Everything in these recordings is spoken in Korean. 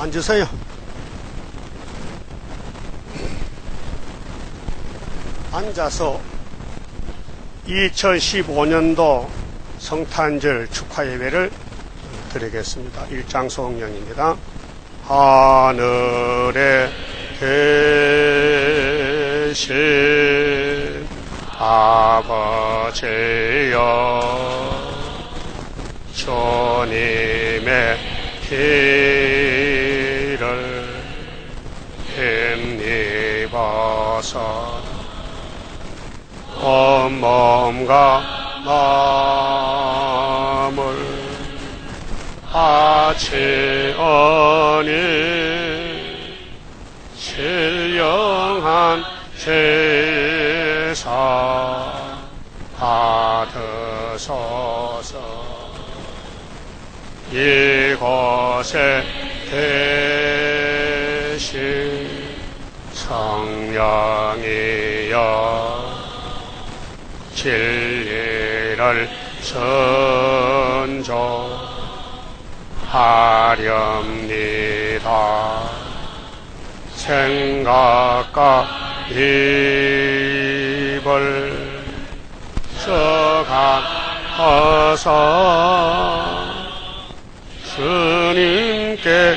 앉으세요. 앉아서 2015년도 성탄절 축하 예배를 드리겠습니다. 일장 성령입니다. 하늘에 계신 아버지여, 주님의 피를 힘입어서 온 몸과 마음을 바치오니 신령한 제사 받으소서. 이곳에 계신 성령이여, 진리를 선조하렵니다. 생각과 입을 써가어서 주님께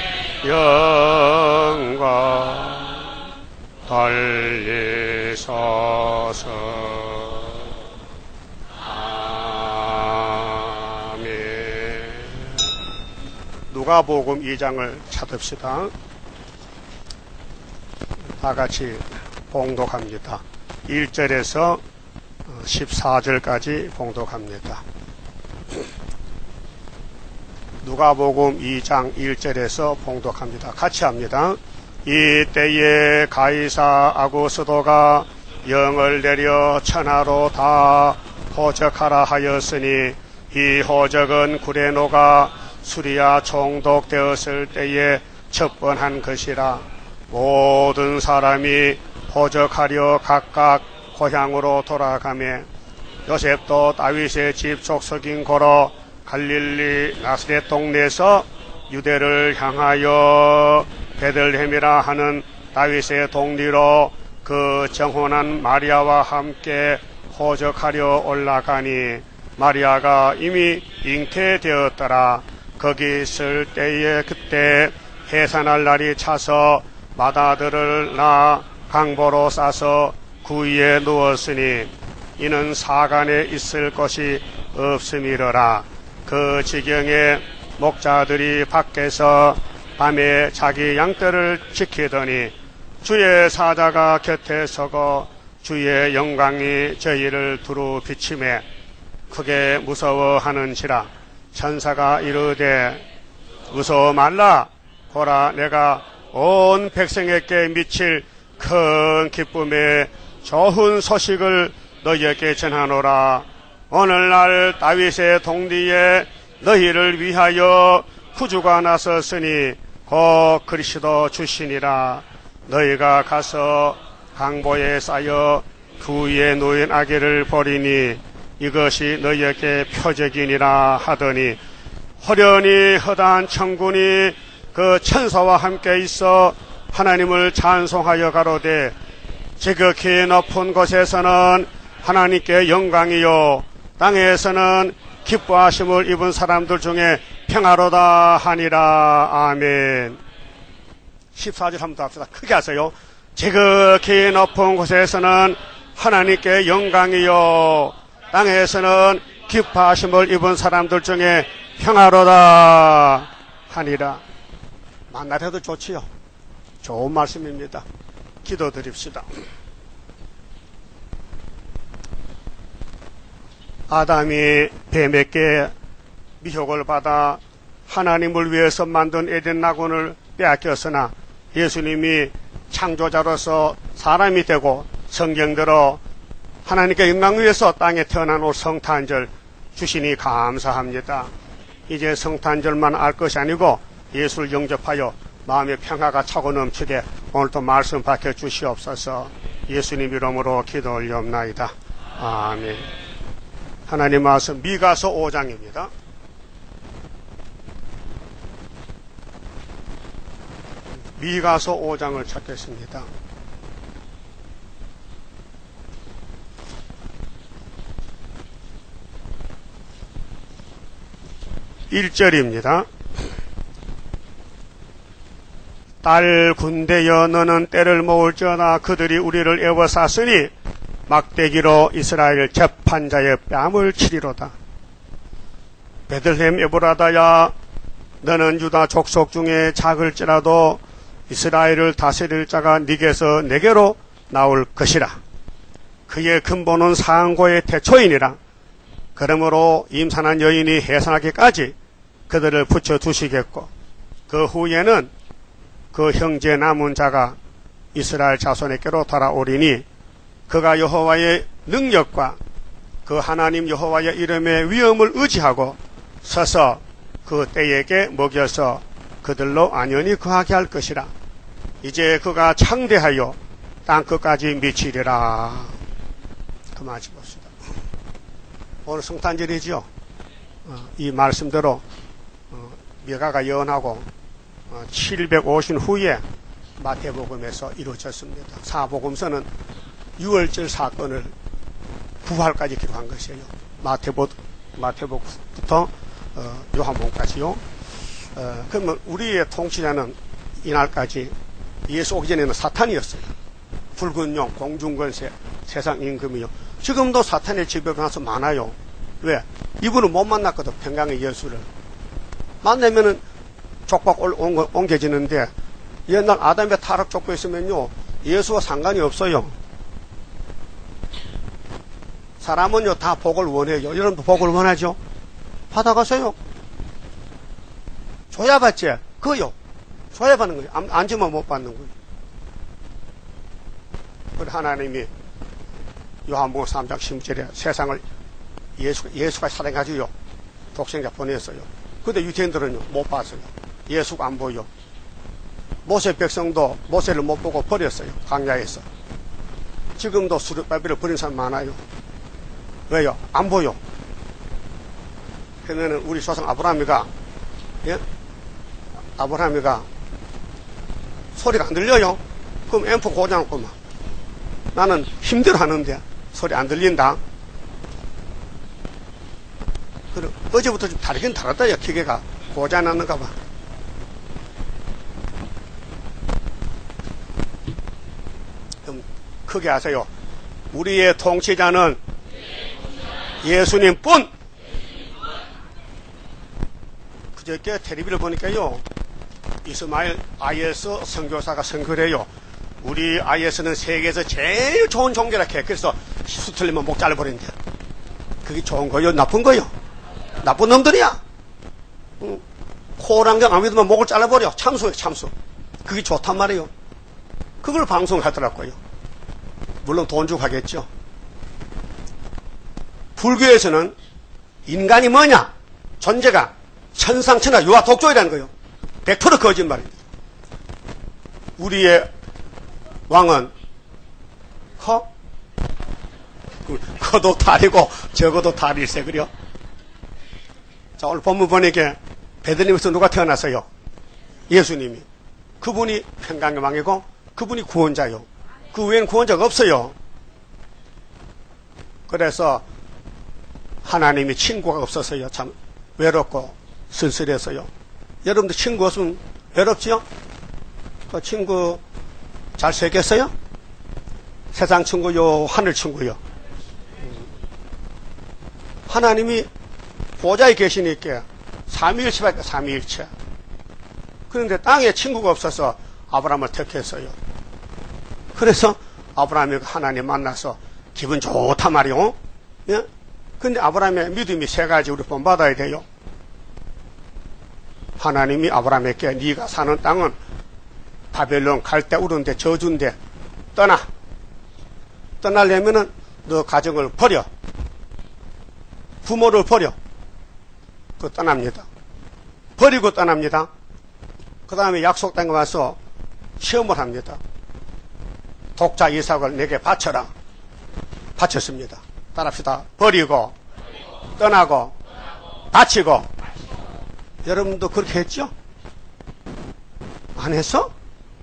영광 돌리소서. 아멘. 누가복음 2장을 찾읍시다. 다같이 봉독합니다. 1절에서 14절까지 봉독합니다. 누가복음 2장 1절에서 봉독합니다. 같이 합니다. 이때에 가이사 아구스도가 영을 내려 천하로 다 호적하라 하였으니, 이 호적은 구레노가 수리아 총독되었을 때에 첩번한 것이라. 모든 사람이 호적하려 각각 고향으로 돌아가매, 요셉도 다윗의 집 족속인 고로 갈릴리 나스렛 동네에서 유대를 향하여 베들레헴이라 하는 다윗의 동리로 그 정혼한 마리아와 함께 호적하려 올라가니, 마리아가 이미 잉태되었더라. 거기 있을 때에 그때 해산할 날이 차서 마다들을 낳아 강보로 싸서 그 위에 누웠으니, 이는 사간에 있을 것이 없음이러라. 그 지경에 목자들이 밖에서 밤에 자기 양떼를 지키더니, 주의 사자가 곁에 서고 주의 영광이 저희를 두루 비치매 크게 무서워하는지라. 천사가 이르되 무서워 말라. 보라, 내가 온 백성에게 미칠 큰 기쁨의 좋은 소식을 너희에게 전하노라. 오늘날 다윗의 동리에 너희를 위하여 구주가 나섰으니 곧 그리스도 주시니라. 너희가 가서 강보에 쌓여 그 위에 놓인 아기를 보리니 이것이 너희에게 표적이니라 하더니, 호련히 허다한 천군이 그 천사와 함께 있어 하나님을 찬송하여 가로되, 지극히 높은 곳에서는 하나님께 영광이요, 땅에서는 기뻐하심을 입은 사람들 중에 평화로다 하니라. 아멘. 14절 한번 더 합시다. 크게 하세요. 지극히 높은 곳에서는 하나님께 영광이요, 땅에서는 기뻐하심을 입은 사람들 중에 평화로다 하니라. 만나래도 좋지요. 좋은 말씀입니다. 기도드립시다. 아담이 뱀에게 미혹을 받아 하나님을 위해서 만든 에덴 낙원을 빼앗겼으나, 예수님이 창조자로서 사람이 되고 성경대로 하나님께 영광을 위해서 땅에 태어난 올 성탄절 주시니 감사합니다. 이제 성탄절만 알 것이 아니고 예수를 영접하여 마음의 평화가 차고 넘치게 오늘도 말씀 밝혀 주시옵소서. 예수님 이름으로 기도 올리옵나이다. 아멘. 하나님 말씀 미가서 5장입니다. 미가서 5장을 찾겠습니다. 1절입니다. 딸 군대여 너는 때를 모을지어다 그들이 우리를 애워쌌으니 막대기로 이스라엘 재판자의 뺨을 치리로다. 베들레헴 에브라다야 너는 유다 족속 중에 작을지라도 이스라엘을 다스릴 자가 네게서 내게로 나올 것이라. 그의 근본은 상고의 태초이니라. 그러므로 임산한 여인이 해산하기까지 그들을 붙여두시겠고 그 후에는 그 형제 남은 자가 이스라엘 자손에게로 돌아오리니 그가 여호와의 능력과 그 하나님 여호와의 이름의 위엄을 의지하고 서서 그 때에게 먹여서 그들로 안연히 거하게 할 것이라. 이제 그가 창대하여 땅끝까지 미치리라. 그만하지 봅시다. 오늘 성탄절이지요. 이 말씀대로 미가가 예언하고 750 후에 마태복음에서 이루어졌습니다. 사복음서는 6월절 사건을 부활까지 기록한 것이에요. 마태복음부터 요한복음까지요. 그러면 우리의 통치자는 이날까지 예수 오기 전에는 사탄이었어요. 붉은 용, 공중권세, 세상 임금이요. 지금도 사탄의 지배가 나서 많아요. 왜? 이분은 못 만났거든. 평강의 예수를. 만나면은 족박 옮겨지는데 옛날 아담의 타락 족보 있으면요 예수와 상관이 없어요. 사람은요 다 복을 원해요. 여러분도 복을 원하죠? 받아가세요. 줘야 받지. 그거요. 줘야 받는 거예요. 안 주면 못 받는 거예요. 그래 하나님이 요한복음 3장 10절에 세상을 예수가 사랑가지고요 독생자 보냈어요. 근데 유대인들은요 못 봤어요. 예수가 안 보여. 모세 백성도 모세를 못 보고 버렸어요. 광야에서. 지금도 수르바벨을 버린 사람 많아요. 왜요? 안 보여. 그러면은 우리 조상 아브라함이가 소리가 안 들려요? 그럼 앰프 고장났구만. 나는 힘들어 하는데 소리 안 들린다. 그래, 어제부터 좀 다르긴 다르다, 야, 기계가. 고장났는가 봐. 그럼 크게 하세요. 우리의 통치자는 예수님 뿐! 그저께 텔레비를 보니까요, 이스마일 IS 선교사가 선거를 해요. 우리 IS는 세계에서 제일 좋은 종교라 해. 그래서 수 틀리면 목 잘라버린대. 그게 좋은 거요? 나쁜 거요? 나쁜 놈들이야. 코랑경 안 믿으면 목을 잘라버려. 참수예요, 참수. 그게 좋단 말이에요. 그걸 방송하더라고요. 물론 돈 주고 하겠죠. 불교에서는 인간이 뭐냐? 존재가 천상천하 유아 독조이라는 거예요. 100% 거짓말입니다. 우리의 왕은 커도 달이고 적어도 달일세. 그래요? 자, 오늘 본문 보니까 베들레헴에서 누가 태어났어요? 예수님이. 그분이 평강의 왕이고 그분이 구원자요. 그 외에는 구원자가 없어요. 그래서 하나님이 친구가 없어서요. 참 외롭고 쓸쓸해서요. 여러분들 친구 없으면 외롭지요? 그 친구 잘 새겼어요? 세상 친구요, 하늘 친구요. 하나님이 보좌에 계시니까 삼위일체밖에 삼위일체. 그런데 땅에 친구가 없어서 아브라함을 택했어요. 그래서 아브라함이 하나님 만나서 기분 좋단 말이요. 예? 근데 아브라함의 믿음이 세 가지 우리 본받아야 돼요. 하나님이 아브라함에게 네가 사는 땅은 바벨론 갈대 우른데 저주인데 떠나. 떠나려면은 너 가정을 버려. 부모를 버려. 그 떠납니다. 버리고 떠납니다. 그 다음에 약속 땅에 와서 시험을 합니다. 독자 이삭을 내게 바쳐라. 바쳤습니다. 따라합시다. 버리고 떠나고 바치고. 여러분도 그렇게 했죠? 안 했어?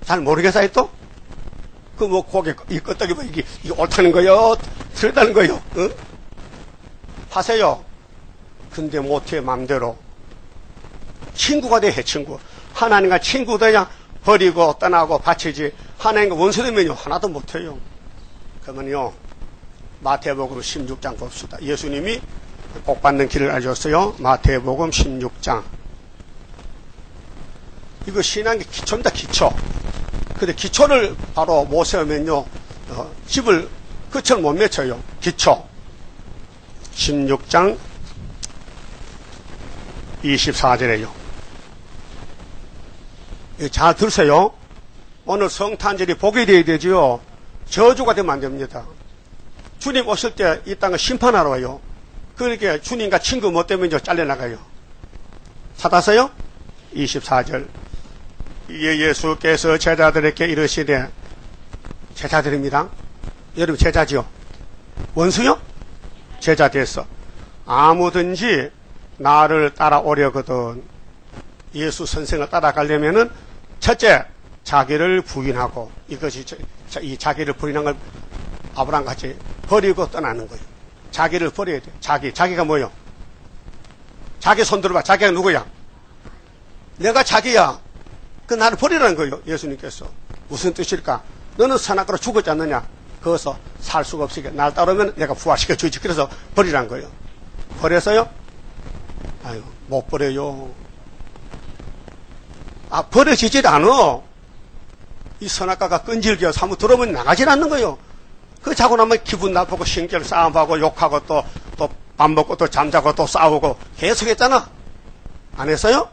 잘 모르겠어요, 또? 그 뭐 고개 이 끄떡이 뭐 이게 옳다는 거요, 틀다는 거요, 응? 하세요. 근데 못해 맘대로. 친구가 돼, 친구. 하나님과 친구 돼야 버리고 떠나고 바치지. 하나님과 원수 되면요 하나도 못해요. 그러면요 마태복음 16장 봅시다. 예수님이 복 받는 길을 알려줬어요. 마태복음 16장. 이거 신앙의 기초입니다, 기초. 근데 기초를 바로 못 세우면요, 집을 끝을 못 맺혀요. 기초. 16장 24절에요. 잘 들으세요. 오늘 성탄절이 복이 되어야 되지요. 저주가 되면 안 됩니다. 주님 오실 때 이 땅을 심판하러 와요. 그러니까 주님과 친구 못 되면 잘려나가요. 찾았어요? 24절. 이에 예수께서 제자들에게 이르시되, 제자들입니다. 여러분 제자지요? 원수요? 제자 됐어. 아무든지 나를 따라오려거든. 예수 선생을 따라가려면은 첫째 자기를 부인하고, 이것이 이 자기를 부인한 걸 아브라함 같이 버리고 떠나는 거예요. 자기를 버려야 돼. 자기가 뭐요? 자기 손 들어봐. 자기가 누구야? 내가 자기야. 그 나를 버리라는 거예요. 예수님께서. 무슨 뜻일까? 너는 선악과로 죽었지 않느냐? 거기서 살 수가 없으니까 날 따르면 내가 부활시켜 주지. 그래서 버리라는 거예요. 버렸어요? 아유, 못 버려요. 버려지질 않아. 이 선악과가 끈질겨서 한번 들어오면 나가질 않는 거예요. 그 자고 나면 기분 나쁘고 신경 싸움하고 욕하고 또 밥 먹고 또 잠자고 또 싸우고 계속 했잖아. 안 했어요?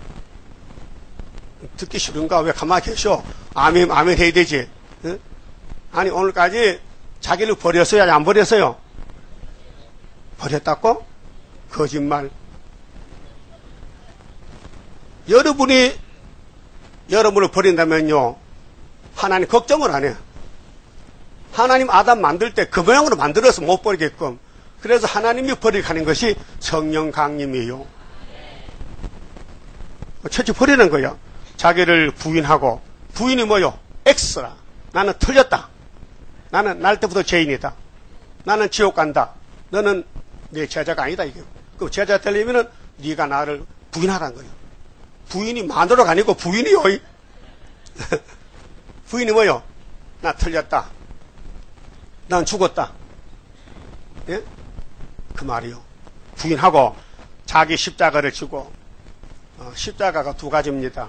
듣기 싫은가? 왜 가만히 계셔? 아멘 해야 되지. 응? 아니, 오늘까지 자기를 버렸어요? 안 버렸어요? 버렸다고? 거짓말. 여러분이 여러분을 버린다면요, 하나님 걱정을 안 해요. 하나님 아담 만들 때 그 모양으로 만들어서 못 버리게끔. 그래서 하나님이 버리게 것이 성령 강림이에요. 철저히 버리는 거예요. 자기를 부인하고. 부인이 뭐요? X라. 나는 틀렸다. 나는 날 때부터 죄인이다. 나는 지옥 간다. 너는 내 제자가 아니다. 이게. 그럼 제자 되려면은 네가 나를 부인하라는 거예요. 부인이 마누라가 아니고 부인이요. 부인이 뭐요? 나 틀렸다. 난 죽었다. 예? 그 말이요. 부인하고 자기 십자가를 지고, 십자가가 두 가지입니다.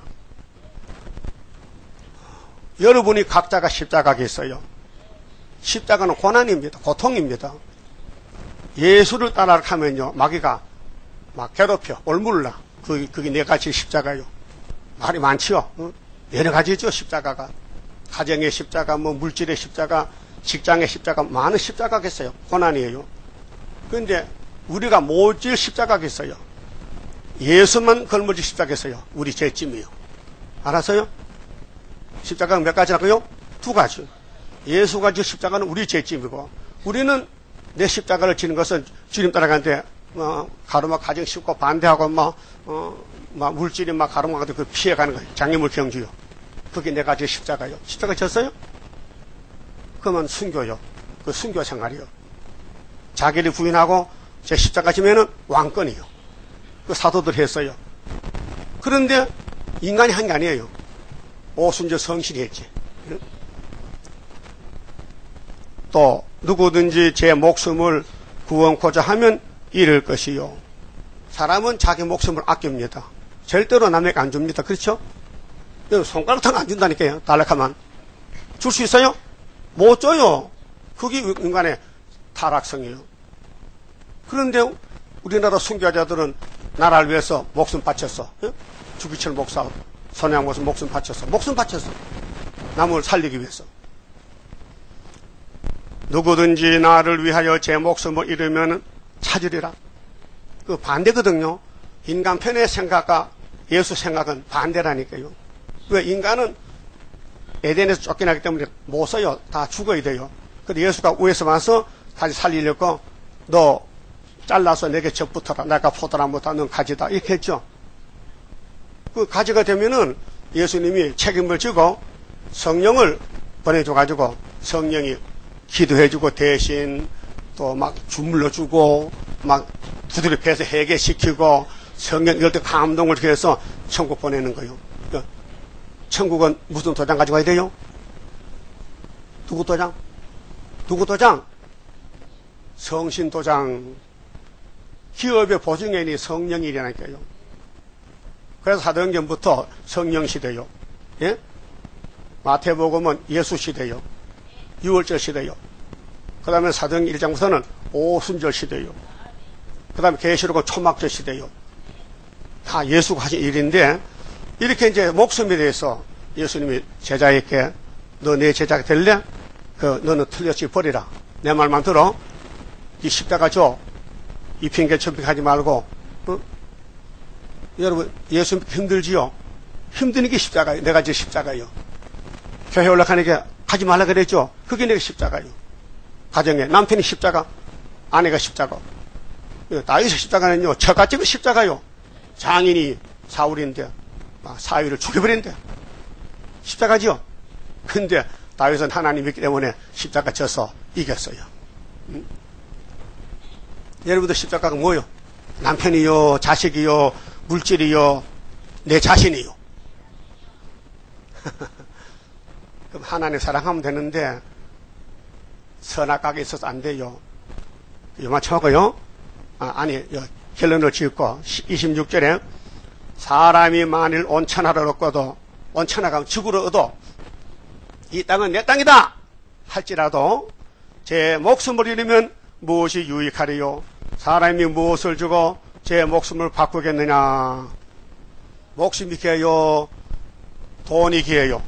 여러분이 각자가 십자가가 있어요. 십자가는 고난입니다. 고통입니다. 예수를 따라가면요, 마귀가 막 괴롭혀, 올물라. 그게 네 가지 십자가요. 말이 많지요. 여러 가지죠, 십자가가. 가정의 십자가, 뭐 물질의 십자가, 직장의 십자가, 많은 십자가가 있어요. 고난이에요. 그런데 우리가 못 질 십자가가 있어요. 예수만 걸머질 십자가가 있어요. 우리 죄짐이요. 알았어요? 십자가가 몇 가지라고요? 두 가지. 예수가 질 십자가는 우리 죄짐이고, 우리는 내 십자가를 지는 것은 주님 따라가는데, 가로막 가정 싣고 반대하고, 물질이 막 가로막아도 그 피해가는 거예요. 장애물 경주요. 그게 내 가지 십자가요. 십자가 졌어요? 그러면 순교요. 그 순교 생활이요. 자기를 부인하고 제 십자가 지면은 왕권이요. 그 사도들 했어요. 그런데 인간이 한 게 아니에요. 오순절 성실히 했지. 또 누구든지 제 목숨을 구원코자 하면 잃을 것이요. 사람은 자기 목숨을 아낍니다. 절대로 남에게 안 줍니다. 그렇죠? 손가락탕 안 준다니까요. 달락하면. 줄 수 있어요? 못 줘요. 그게 인간의 타락성이에요. 그런데 우리나라 순교자들은 나라를 위해서 목숨 바쳤어. 주기철 목사, 선양 목숨 바쳤어. 목숨 바쳤어. 남을 살리기 위해서. 누구든지 나를 위하여 제 목숨을 잃으면 찾으리라. 그 반대거든요. 인간 편의 생각과 예수 생각은 반대라니까요. 왜? 인간은 에덴에서 쫓겨나기 때문에 못 써요. 다 죽어야 돼요. 근데 예수가 위에서 와서 다시 살리려고 너 잘라서 내게 적붙어라. 내가 포도나무다. 넌 가지다. 이렇게 했죠. 그 가지가 되면은 예수님이 책임을 지고 성령을 보내줘가지고 성령이 기도해주고 대신 또 막 주물러주고 막 두드려 패서 회개시키고 성령 이럴 때 감동을 해서 천국 보내는 거예요. 그러니까 천국은 무슨 도장 가지고 가야 돼요? 누구 도장? 누구 도장? 성신 도장. 기업의 보증인이 성령이라니까요. 그래서 사도행전부터 성령 시대요. 예? 마태복음은 예수 시대요. 유월절 시대요. 그 다음에 사도행전 1장부터는 오순절 시대요. 그 다음에 계시록은 초막절 시대요. 다 예수가 하신 일인데, 이렇게 이제 목숨에 대해서 예수님이 제자에게 너 내 제자가 될래? 너는 틀렸지 버리라. 내 말만 들어. 이 십자가 줘. 이 핑계 저 핑계 하지 말고. 여러분, 예수 힘들지요? 힘드는 게 십자가예요. 내가 이제 십자가예요. 교회 올라가니까 가지 말라 그랬죠? 그게 내가 십자가예요. 가정에 남편이 십자가, 아내가 십자가. 다윗의 십자가는요, 저같이 그 십자가요. 장인이 사울인데 사위를 죽여버린대. 십자가지요. 근데 다윗은 하나님 있기 때문에 십자가 져서 이겼어요. 여러분들 십자가가 뭐요? 남편이요, 자식이요, 물질이요, 내 자신이요. 그럼 하나님 사랑하면 되는데 선악각에 있어서 안 돼요. 요만 쳐고요. 결론을 짓고 26절에 사람이 만일 온천하를 얻고도 온천하가 죽으러 얻어 이 땅은 내 땅이다 할지라도 제 목숨을 잃으면 무엇이 유익하리요? 사람이 무엇을 주고 제 목숨을 바꾸겠느냐? 목숨이 기해요? 돈이 기해요?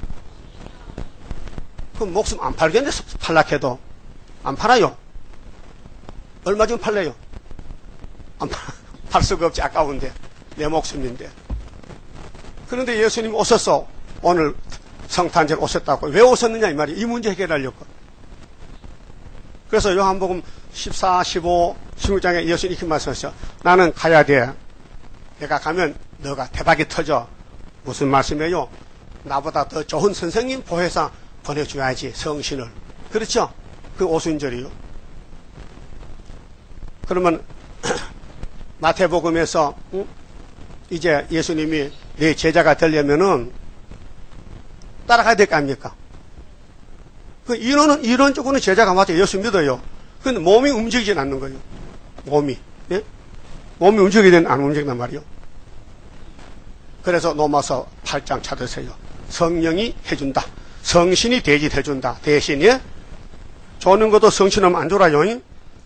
그럼 목숨 안 팔겠네. 팔락해도 안 팔아요. 얼마 좀 팔래요? 안 팔 수가 없지. 아까운데 내 목숨인데. 그런데 예수님이 오셨어. 오늘 성탄절 오셨다고. 왜 오셨느냐 이 말이에요. 이 문제 해결하려고. 그래서 요한복음 14, 15, 16장에 예수님이 이렇게 말씀하셨죠. 나는 가야 돼. 내가 가면 너가 대박이 터져. 무슨 말씀이에요? 나보다 더 좋은 선생님 보혜사 보내줘야지. 성신을. 그렇죠? 그 오순절이요. 그러면 마태복음에서 이제 예수님이 내 제자가 되려면은 따라가야 될 거 아닙니까? 그 이론적으로는 제자가 맞아요. 예수 믿어요. 근데 몸이 움직이진 않는 거예요. 몸이. 예? 몸이 움직이든 안 움직인단 말이요. 그래서 로마서 8장 찾으세요. 성령이 해준다. 성신이 대신해준다. 대신, 예? 조는 것도 성신하면 안 졸아요.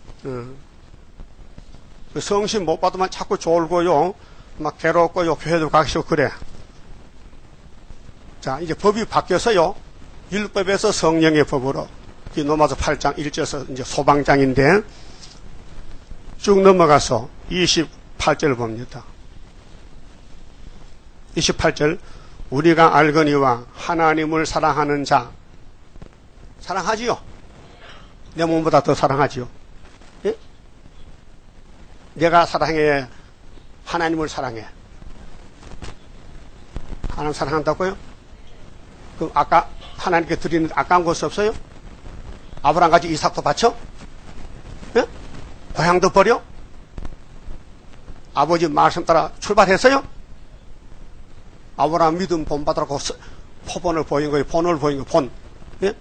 성신 못 받으면 자꾸 졸고요. 막 괴롭고요. 교회도 가기 싫고 그래. 자, 이제 법이 바뀌어서요. 율법에서 성령의 법으로. 로마서 8장 1절에서 이제 소방장인데 쭉 넘어가서 28절 봅니다. 28절. 우리가 알거니와 하나님을 사랑하는 자. 사랑하지요? 내 몸보다 더 사랑하지요? 예? 내가 사랑해? 하나님을 사랑해? 하나님 사랑한다고요? 그럼 아까 하나님께 드리는 아까운 것이 없어요? 아브라함같이 이삭도 바쳐? 예? 고향도 버려? 아버지 말씀 따라 출발했어요? 아브라함 믿음 본받으라고 포본을 보인 거예요. 본을 보인 거예요. 본. 예?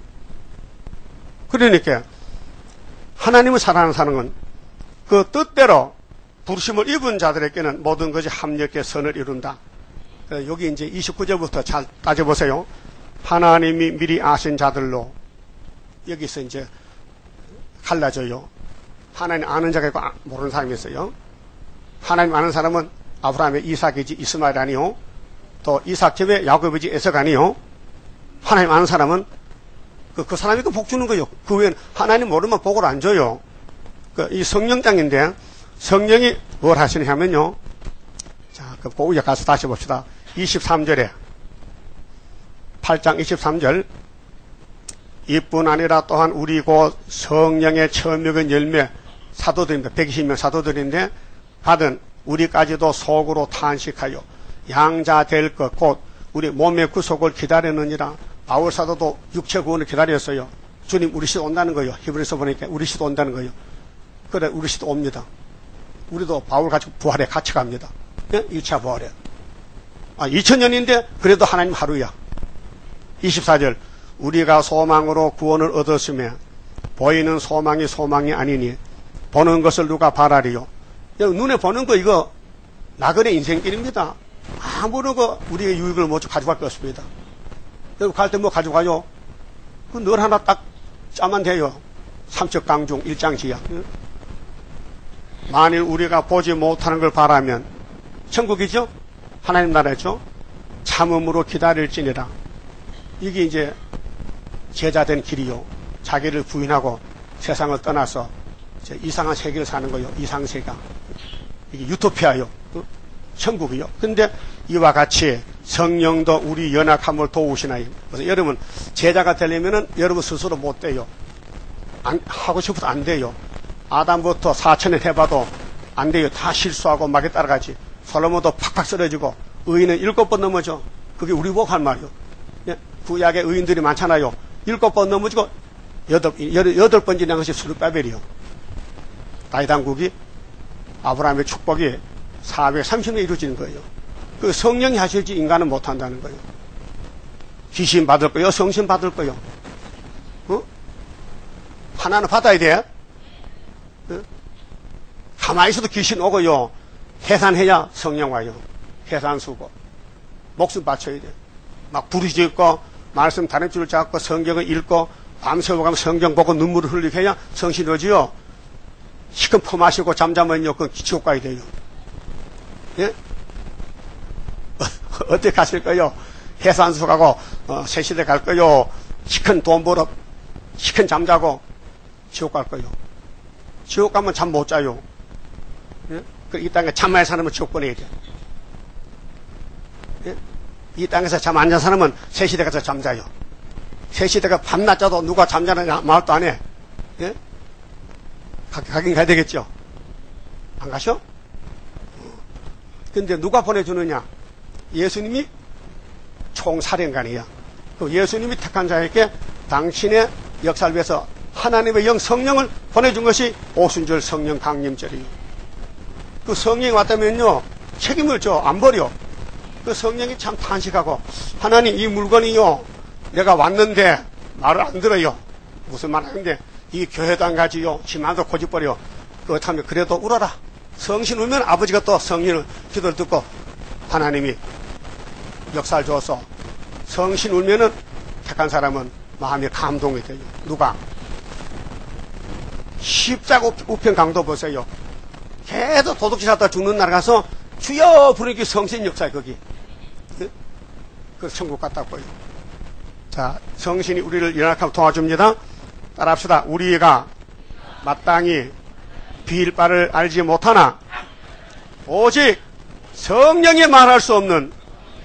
그러니까 하나님을 사랑하는 사람은 그 뜻대로 부르심을 입은 자들에게는 모든 것이 합력해 선을 이룬다. 여기 이제 29절부터 잘 따져보세요. 하나님이 미리 아신 자들로 여기서 이제 갈라져요. 하나님 아는 자가 있고 모르는 사람이 있어요. 하나님 아는 사람은 아브라함의 이삭이지 이스마엘 아니요. 또 이삭 집에 야곱이지 에서가 아니요. 하나님 아는 사람은 그 사람이 그 복 주는 거예요. 그 외에는 하나님 모르면 복을 안 줘요. 이 성령장인데 성령이 뭘 하시냐면요. 자, 그 보우에 가서 다시 봅시다. 23절에 8장 23절 이뿐 아니라 또한 우리 곧 성령의 처음 먹은 열매 사도들입니다. 120명 사도들인데 받은 우리까지도 속으로 탄식하여 양자 될 것 곧 우리 몸의 구속을 기다리느니라. 바울 사도도 육체 구원을 기다렸어요. 주님 우리 시도 온다는 거예요. 히브리서 보니까 우리 시도 온다는 거예요. 그래 우리 시도 옵니다. 우리도 바울 가지고 부활에 같이 갑니다. 예? 1차 부활에. 2000년인데 그래도 하나님 하루야. 24절 우리가 소망으로 구원을 얻었으며 보이는 소망이 소망이 아니니 보는 것을 누가 바라리요. 눈에 보는 거 이거 나그네 인생길입니다. 아무런 거 우리의 유익을 못 가져갈 게 없습니다. 여러분 갈 때 뭐 가져가요? 늘 하나 딱 짜면 돼요. 삼척강중 일장지야. 만일 우리가 보지 못하는 걸 바라면 천국이죠? 하나님 나라죠? 참음으로 기다릴지니라. 이게 이제 제자된 길이요. 자기를 부인하고 세상을 떠나서 이제 이상한 세계를 사는 거요. 이상세가. 이게 유토피아요. 천국이요. 근데 이와 같이 성령도 우리 연약함을 도우시나요. 그래서 여러분 제자가 되려면은 여러분 스스로 못 돼요. 하고 싶어도 안 돼요. 아담부터 4000년 해봐도 안 돼요. 다 실수하고 막에 따라가지. 솔로몬도 팍팍 쓰러지고 의인은 7번 넘어져. 그게 우리 보고 할 말이요. 구약의 의인들이 많잖아요. 7번 넘어지고 8번 지난 것이 스룹바벨이요. 다윗 왕국이 아브라함의 축복이 430년 이루어지는 거예요. 그 성령이 하실지 인간은 못한다는 거예요. 귀신 받을 거요, 성신 받을 거요. 하나는 받아야 돼. 가만히 있어도 귀신 오고요. 해산해야 성령 와요. 해산수고. 목숨 바쳐야 돼. 막 부르짖고 말씀 다른 줄을 잡고 성경을 읽고 밤새워 가면 성경 보고 눈물을 흘리게 해야 성신 오지요. 시큰 퍼마시고 잠잠한 여건 지옥 가야 돼요. 예? 어떻게 가실 거요? 해산수 가고 새시대 갈 거요? 시큰 돈 벌어 시큰 잠자고 지옥 갈 거요? 지옥 가면 잠 못 자요. 예? 이 땅에 잠만 사람은 지옥 보내야 돼. 예? 이 땅에서 잠 안 잔 사람은 새시대 가서 잠자요. 새시대가 밤낮 자도 누가 잠자느냐 말도 안 해. 예? 가긴 가야 되겠죠. 안 가셔? 근데 누가 보내주느냐? 예수님이 총사령관이야. 그 예수님이 택한 자에게 당신의 역사를 위해서 하나님의 영 성령을 보내준 것이 오순절 성령 강림절이에요. 그 성령이 왔다면요 책임을 안 버려. 그 성령이 참 탄식하고 하나님 이 물건이요 내가 왔는데 말을 안 들어요. 무슨 말 하는데 이 교회도 안 가지요. 지만도 고집버려. 그렇다면 그래도 울어라. 성신 울면 아버지가 또 성령을 기도를 듣고 하나님이 역사를 줘서 성신 울면은 택한 사람은 마음이 감동이 돼요. 누가? 십자가 우편 강도 보세요. 계속 도둑질 하다 죽는 날 가서 주여 부르기 성신 역사에 거기. 그 천국 같다고요. 자, 성신이 우리를 연약하고 도와줍니다. 따라합시다. 우리가 마땅히 빌 바를 알지 못하나 오직 성령이 말할 수 없는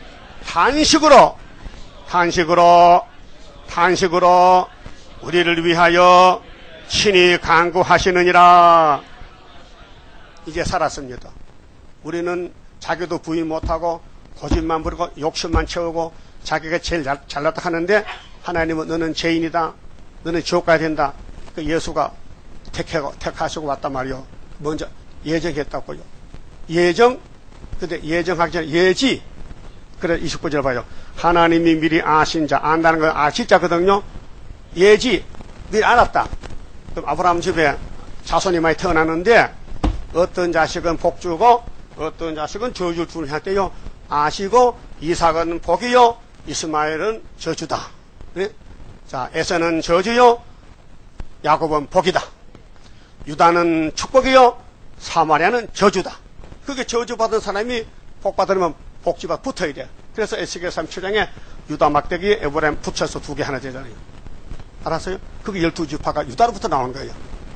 탄식으로 우리를 위하여 친히 간구하시느니라. 이제 살았습니다. 우리는 자기도 부인 못하고 고집만 부리고 욕심만 채우고 자기가 제일 잘났다 하는데 하나님은 너는 죄인이다. 너는 지옥 가야 된다. 그 예수가 택하시고 왔단 말이요. 먼저 예정했다고요. 근데 예정하기 전에 예지. 그래 29절 봐요. 하나님이 미리 아신 자, 안다는 건 아시자거든요. 예지, 미리 알았다. 그럼 아브라함 집에 자손이 많이 태어났는데 어떤 자식은 복주고 어떤 자식은 저주를 주는 할 때요. 아시고 이삭은 복이요, 이스마엘은 저주다. 네? 자, 에서는 저주요, 야곱은 복이다. 유다는 축복이요, 사마리아는 저주다. 그게 저주받은 사람이 복받으려면 복지가 붙어야 돼. 그래서 에스겔 37장에 유다 막대기에 에브라임 붙여서 2개 하나 되잖아요. 알았어요? 그게 12지파가 유다로부터 나온 거예요.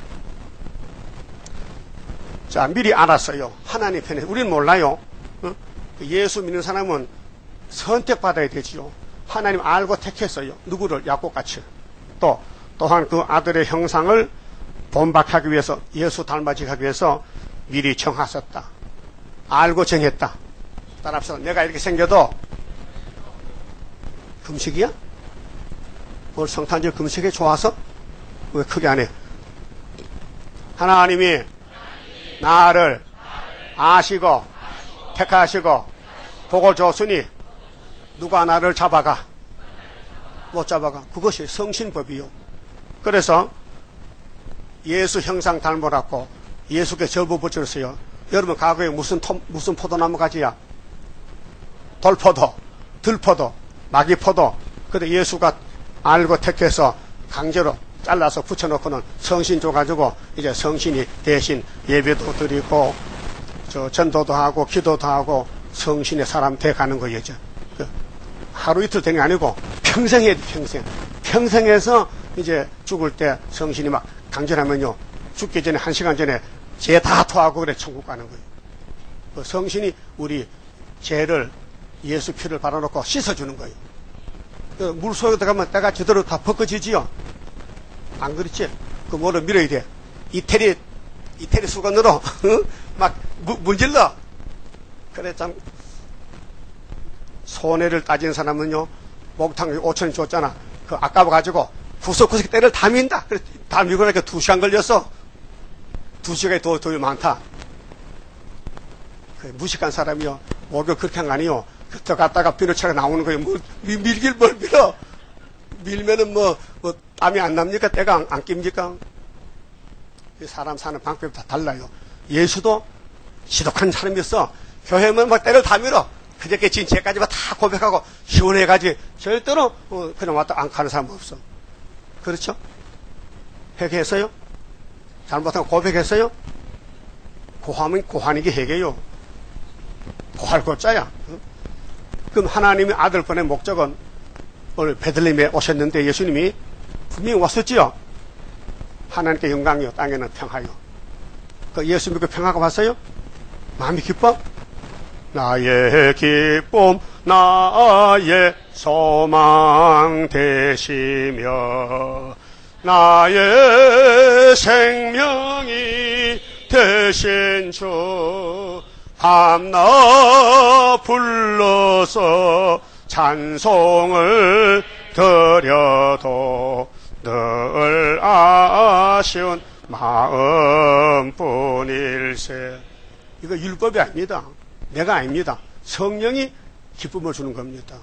자, 미리 알았어요. 하나님 편에. 우리는 몰라요. 예수 믿는 사람은 선택받아야 되지요. 하나님 알고 택했어요. 누구를? 야곱같이. 또한 그 아들의 형상을 본받하기 위해서, 예수 닮아지기 하기 위해서 미리 정하셨다. 알고 정했다. 따라합시다. 내가 이렇게 생겨도 금식이야? 오늘 성탄절 금식에 좋아서? 왜 크게 안 해? 하나님이 나를 아시고 택하시고 복을 줬으니 누가 나를 잡아가? 못 잡아가. 그것이 성신법이요. 그래서 예수 형상 닮으라고 예수께 절부 붙였어요. 여러분 과거에 무슨 포도나무 가지야? 돌포도, 들포도, 마기포도. 근데 예수가 알고 택해서 강제로 잘라서 붙여놓고는 성신 줘가지고 이제 성신이 대신 예배도 드리고 전도도 하고 기도도 하고 성신의 사람 돼가는 거예요. 하루 이틀 된 게 아니고 평생 해야 돼. 평생 해서 이제 죽을 때 성신이 막 강제하면요 죽기 전에 1시간 전에 죄 다 토하고 그래 천국 가는 거예요. 그 성신이 우리 죄를 예수 피를 발라놓고 씻어주는 거예요. 그 물속에 들어가면 때가 제대로 다 벗겨지지요. 안 그렇지? 그 뭐를 밀어야 돼. 이태리 수건으로 막 문질러. 그래 참 손해를 따진 사람은요 목탕 5,000원 줬잖아. 그 아까워가지고 구석구석 때를 다 민다. 그래 다 밀고 나니까 2시간 걸렸어. 2시간이 더 많다. 그 무식한 사람이요 목욕 그렇게 한 거 아니요. 더 갔다가 비료차가 나오는 거예요. 밀길 뭘 밀어. 밀면은 뭐 땀이 안 납니까? 때가 안 낍니까? 사람 사는 방법이 다 달라요. 예수도 지독한 사람이었어. 교회면 막 때를 다 밀어. 그저께 진 죄까지만 다 고백하고 시원해가지 절대로 그냥 왔다 안 가는 사람 없어. 그렇죠? 회개했어요? 잘못한 거 고백했어요? 고하면 고하니게 회개요. 고할 것자야. 그럼 하나님의 아들 보낸 목적은 오늘 베들레헴에 오셨는데 예수님이 분명히 왔었지요. 하나님께 영광이요 땅에는 평화요. 그 예수 믿고 평화가 왔어요? 마음이 기뻐? 나의 기쁨 나의 소망 되시며 나의 생명이 되신 주 밤낮 불러서 찬송을 드려도 늘 아쉬운 마음뿐일세. 이거 율법이 아닙니다. 내가 아닙니다. 성령이 기쁨을 주는 겁니다.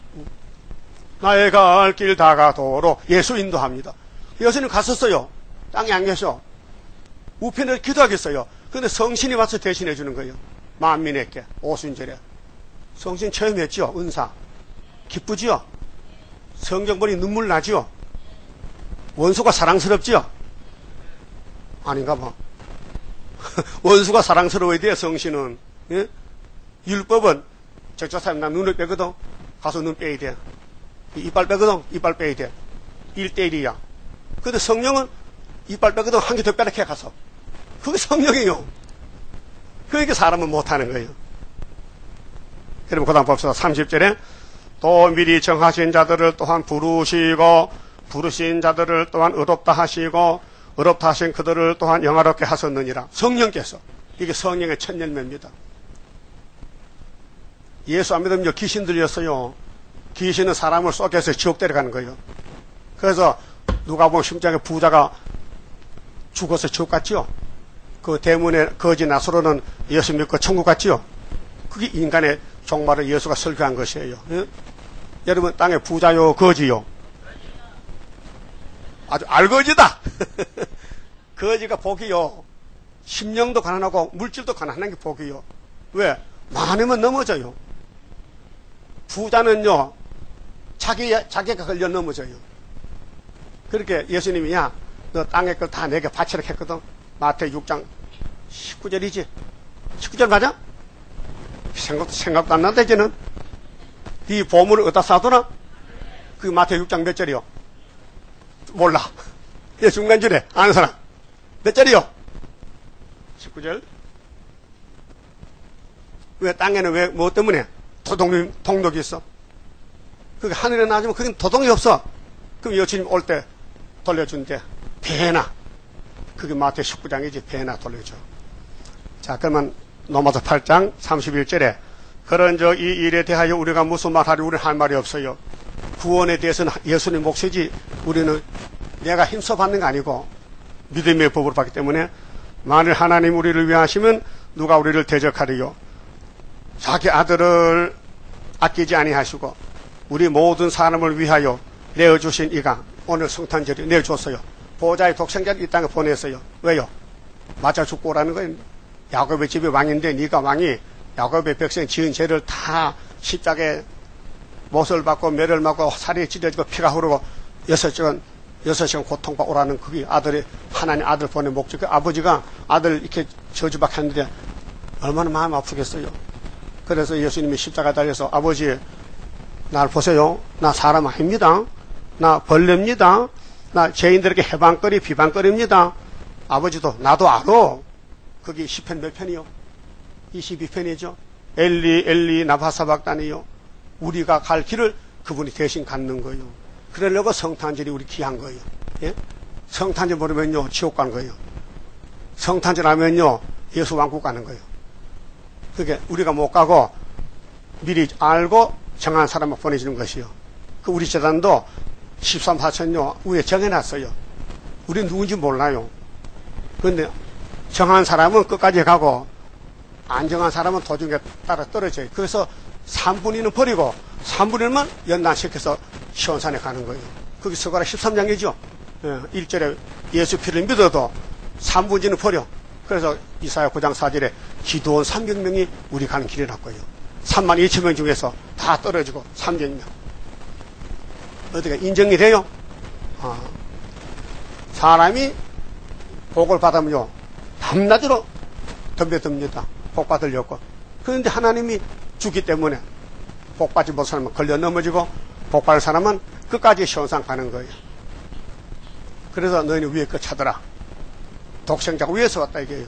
나의 갈 길 다가도록 예수 인도합니다. 예수님 갔었어요. 땅에 안 계셔. 우편을 기도하겠어요. 근데 성신이 와서 대신해 주는 거예요. 만민에게 오순절에 성신 체험했지요. 은사 기쁘지요. 성경 보니 눈물 나지요. 원수가 사랑스럽지요. 아닌가 봐. 원수가 사랑스러워야 돼. 성신은. 예? 율법은 저쪽 사람 나 눈을 빼거든. 가서 눈 빼야 돼. 이빨 빼거든. 이빨 빼야 돼. 1대1이야. 근데 성령은 이빨 빼거든. 한 개 더 빼라 해 가서. 그게 성령이에요. 그러니까 사람은 못하는 거예요. 여러분 그 다음 봅시다. 30절에 또 미리 정하신 자들을 또한 부르시고 부르신 자들을 또한 의롭다 하시고 의롭다 하신 그들을 또한 영화롭게 하셨느니라. 성령께서. 이게 성령의 첫 열매입니다. 예수 안 믿으면 귀신 들렸어요. 귀신은 사람을 쏘게해서 지옥 데려가는 거예요. 그래서 누가 보면 10장에 부자가 죽어서 지옥 갔지요. 그 대문에 거지 나사로는 예수 믿고 천국 갔지요. 그게 인간의 종말을 예수가 설교한 것이에요. 예? 여러분 땅에 부자요 거지요? 아주 알거지다. 거지가 복이요. 심령도 가난하고 물질도 가난한 게 복이요. 왜? 많으면 넘어져요. 부자는요 자기가 걸려 넘어져요. 그렇게 예수님이 야 너 땅의 걸 다 내게 바치라 했거든. 마태복음 6장 19절이지 19절 맞아? 생각도 안 난다 이제는. 이 보물을 어디다 쌓아두나? 그 마태복음 6장 몇 절이요? 몰라. 예, 중간줄에 아는 사람 몇 절이요? 19절. 왜 땅에는 왜 뭐 때문에 도둑이 있어? 그게 하늘에 나지면 그게 도둑이 없어. 그럼 여친이 올 때 돌려준대. 배나. 그게 마태 19장이지. 배나 돌려줘. 자, 그러면 로마서 8장 31절에 그런즉 이 일에 대하여 우리가 무슨 말하리? 우리는 할 말이 없어요. 구원에 대해서는 예수님 몫이지 우리는 내가 힘써 받는 거 아니고 믿음의 법으로 받기 때문에 만일 하나님 우리를 위하시면 누가 우리를 대적하리요. 자기 아들을 아끼지 아니하시고 우리 모든 사람을 위하여 내어주신 이가 오늘 성탄절에 내어줬어요. 보좌의 독생자를 이 땅에 보냈어요. 왜요? 맞아 죽고 오라는 거예요. 야곱의 집이 왕인데 네가 왕이 야곱의 백성 지은 죄를 다 십자가에 못을 받고 매를 맞고 살이 찢어지고 피가 흐르고 6시간 고통받고 오라는 그게 아들이 하나님 아들 보낸 목적. 아버지가 아들 이렇게 저주받게 했는데 얼마나 마음 아프겠어요. 그래서 예수님이 십자가 달려서 아버지 날 보세요. 나 사람 아닙니다. 나 벌레입니다. 나 죄인들에게 해방거리 비방거리입니다. 아버지도 나도 알아. 그게 10편 몇 편이요? 22편이죠. 엘리 엘리 나바사박단이요. 우리가 갈 길을 그분이 대신 갖는 거예요. 그러려고 성탄절이 우리 귀한 거예요. 예? 성탄절 모르면요 지옥 가는 거예요. 성탄절 하면요 예수 왕국 가는 거예요. 그게 우리가 못 가고 미리 알고 정한 사람을 보내주는 것이요. 그 우리 재단도 13,4천요 위에 정해놨어요. 우리 누군지 몰라요. 그런데 정한 사람은 끝까지 가고 안 정한 사람은 도중에 따라 떨어져요. 그래서 3분의 2는 버리고 3분의 1만 연단시켜서 시온산에 가는 거예요. 거기 서가라 13장이죠. 1절에 예수 피를 믿어도 3분의 2는 버려. 그래서 이사야 9장 4절에 기도원 300명이 우리 가는 길이라고요. 32,000명 중에서 다 떨어지고 300명. 어떻게 인정이 돼요? 사람이 복을 받으면요 밤낮으로 덤벼듭니다. 복 받으려고. 그런데 하나님이 주기 때문에 복 받지 못한 사람은 걸려 넘어지고 복 받을 사람은 끝까지 시온산 가는 거예요. 그래서 너희는 위에 거 찾아라. 독생자가 위에서 왔다 이게요.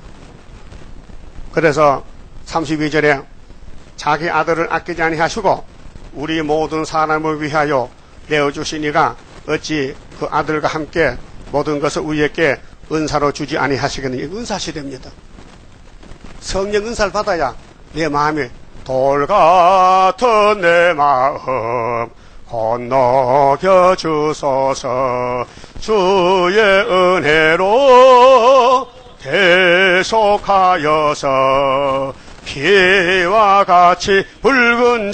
그래서 32절에 자기 아들을 아끼지 아니하시고 우리 모든 사람을 위하여 내어주시니가 어찌 그 아들과 함께 모든 것을 우리에게 은사로 주지 아니하시겠느냐. 은사시됩니다. 성령 은사를 받아야 내 마음에 돌 같은 내 마음 건너겨 주소서. 주의 은혜로 계속하여서 피와 같이 붉은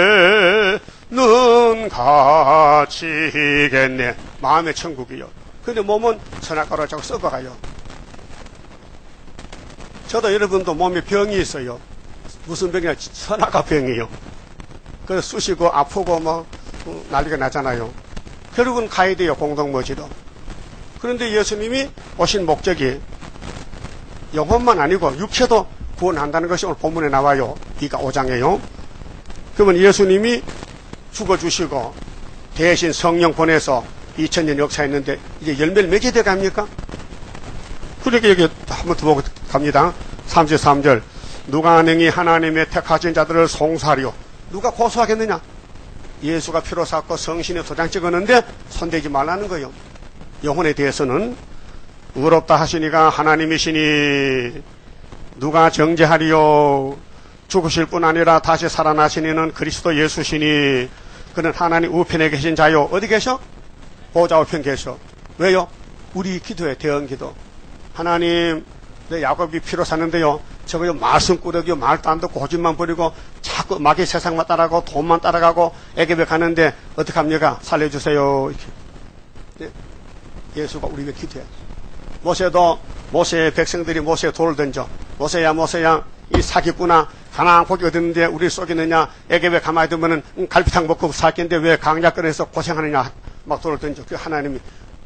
죄는 갇히겠네. 마음의 천국이요. 근데 몸은 선악과로 자꾸 썩어가요. 저도 여러분도 몸에 병이 있어요. 무슨 병이냐? 선악과 병이에요. 그래서 쑤시고 아프고 난리가 나잖아요. 결국은 가야 돼요. 공동머지로. 그런데 예수님이 오신 목적이 영혼만 아니고 육체도 구원한다는 것이 오늘 본문에 나와요. 이가 5장에요. 그러면 예수님이 죽어주시고 대신 성령 보내서 2000년 역사했는데 이제 열매를 맺게 돼 갑니까? 그러니까 여기 한번 더 보고 갑니다. 33절 누가 능히 하나님의 택하신 자들을 송사하리요. 누가 고소하겠느냐? 예수가 피로 샀고 성신에 도장 찍었는데 손대지 말라는 거예요. 영혼에 대해서는 의롭다 하시니가 하나님이시니 누가 정죄하리요. 죽으실 뿐 아니라 다시 살아나시니는 그리스도 예수시니 그는 하나님 우편에 계신 자요. 어디 계셔? 보좌 우편 계셔. 왜요? 우리 기도에 대언 기도. 하나님 내 야곱이 피로 샀는데요. 저거요 말씀꾸러기요. 말도 안 듣고 고집만 부리고 자꾸 마귀 세상만 따라가고 돈만 따라가고 애굽에 가는데 어떡합니까? 살려주세요. 이렇게. 네? 예수가 우리 위해 기도해. 모세의 백성들이 모세에 돌을 던져. 모세야 이 사기꾼아 가나안 고기 얻었는데 우리 속이느냐. 애굽에 가만히 두면은 갈비탕 먹고 살 텐데 왜 강약 끓여서 고생하느냐. 막 돌을 던져. 그 하나님이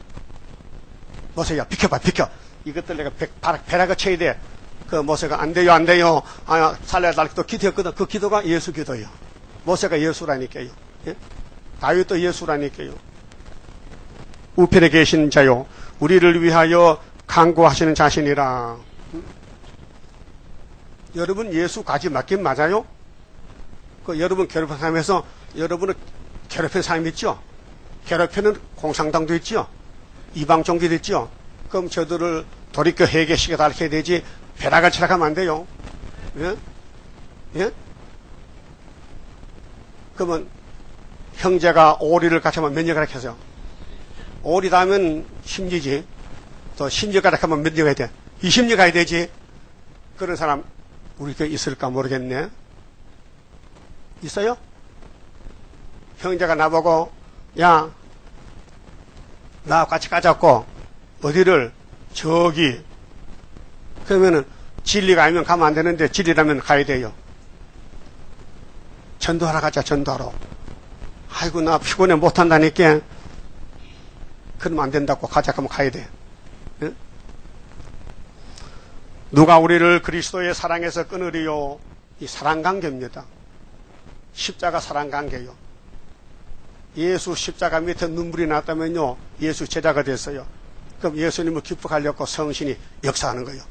모세야 비켜. 이것들 내가 배락을 쳐야 돼. 그 모세가 안 돼요. 살려달라고 기도했거든. 그 기도가 예수 기도예요. 모세가 예수라니까요. 예? 다윗도 예수라니까요. 우편에 계신 자요. 우리를 위하여 간구하시는 자신이라. 여러분 예수 가지 맞긴 맞아요? 그 여러분 괴롭힌 사람에서 여러분을 괴롭힌 사람이 있죠? 괴롭히는 공산당도 있죠? 이방 종교도 있죠? 그럼 저들을 돌이켜 회개시켜 달라야 되지 벼락을 치라 하면 안 돼요. 예? 예? 그러면 형제가 오리를 같이 하면 몇 년 가라 했어요? 오리 다음은 심지지. 또 심지 가라 하면 몇 년 가야 돼? 20년 가야 되지. 그런 사람 우리 교회 있을까 모르겠네. 있어요? 형제가 나보고 야, 나 같이 가자고 어디를 저기 그러면은 진리가 아니면 가면 안 되는데 진리라면 가야 돼요. 전도하러 가자. 전도하러. 아이고 나 피곤해 못한다니까. 그러면 안 된다고. 가자 하면 가야 돼. 응? 누가 우리를 그리스도의 사랑에서 끊으리요? 이 사랑관계입니다. 십자가 사랑관계요. 예수 십자가 밑에 눈물이 났다면요, 예수 제자가 됐어요. 그럼 예수님을 기쁘하려고 성신이 역사하는 거예요.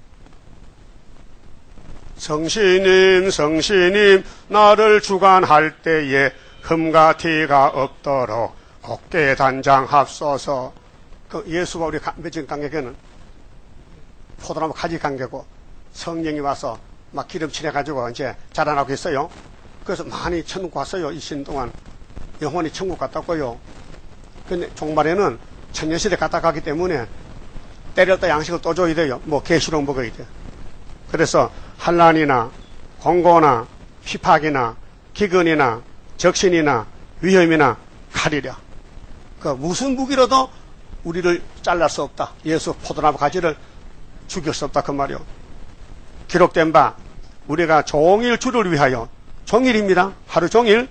성신님 성신님 나를 주관할 때에 흠과 티가 없도록 곱게 단장합소서. 그 예수가 우리 맺은 관계는 포도나무 가지 관계고 성령이 와서 막 기름칠해가지고 이제 자라나고 있어요. 그래서 많이 천국 왔어요. 이 시간 동안 영원히 천국 갔다고요. 근데 종말에는 천년시대 갔다 가기 때문에 때렸다 양식을 또 줘야 돼요. 뭐 계시록 먹어야 돼. 그래서 환난이나 공고나 핍박이나 기근이나 적신이나 위험이나 칼이랴. 그 무슨 무기로도 우리를 잘랄 수 없다. 예수 포도나무 가지를 죽일 수 없다. 그 말이요. 기록된 바 우리가 종일 주를 위하여 종일입니다. 하루 종일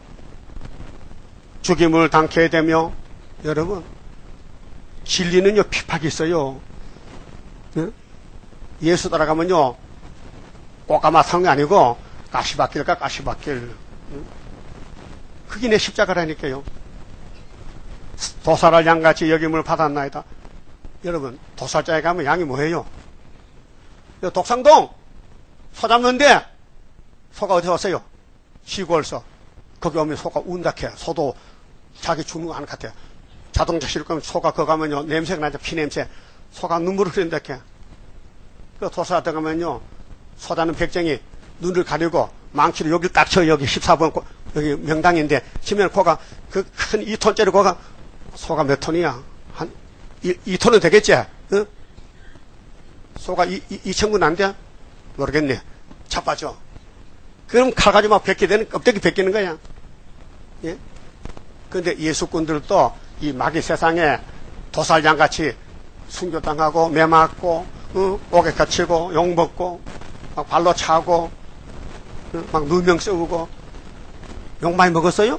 죽임을 당케 되며 여러분 진리는요 핍박이 있어요. 예수 따라가면요 꽃가마 타는 게 아니고 가시밭길과 가시밭길. 그게 내 십자가라니까요. 도살할 양같이 여김을 받았나이다. 여러분 도살자에 가면 양이 뭐예요? 독상동 소 잡는데 소가 어디서 왔어요? 시골서. 거기 오면 소가 운다해. 소도 자기 죽는 거 안 같아요. 자동차 실 거면 소가 거기 가면요 냄새가 나죠. 피냄새. 소가 눈물을 흘린다해. 그 도살한테 가면요 소 잡는 백정이 눈을 가리고 망치로 여기 딱 쳐. 여기 14번 여기 명당인데 치면 코가 그 큰 2톤짜리 코가 소가 몇 톤이야? 한 2톤은 되겠지? 응? 소가 2,000군 안 돼? 모르겠네. 자빠져. 그럼 칼 가지고 막 벗게 되는, 껍데기 벗기는 거야. 예? 그런데 예수꾼들도 이 마귀 세상에 도살장같이 순교당하고, 매 맞고, 옥에 갇히고, 욕먹고, 막 발로 차고, 막 누명 쓰고, 욕 많이 먹었어요?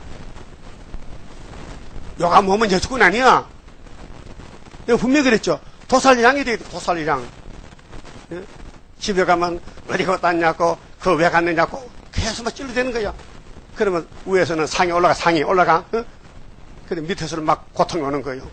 욕 안 먹으면 예수꾼 아니야. 내가 분명히 그랬죠. 도살장이 돼, 도살장. 예? 집에 가면 어디 갔다 왔냐고, 그 왜 갔느냐고, 계속 막 찔러대는 거야. 그러면 위에서는 상이 올라가, 어? 근데 밑에서는 막 고통이 오는 거예요.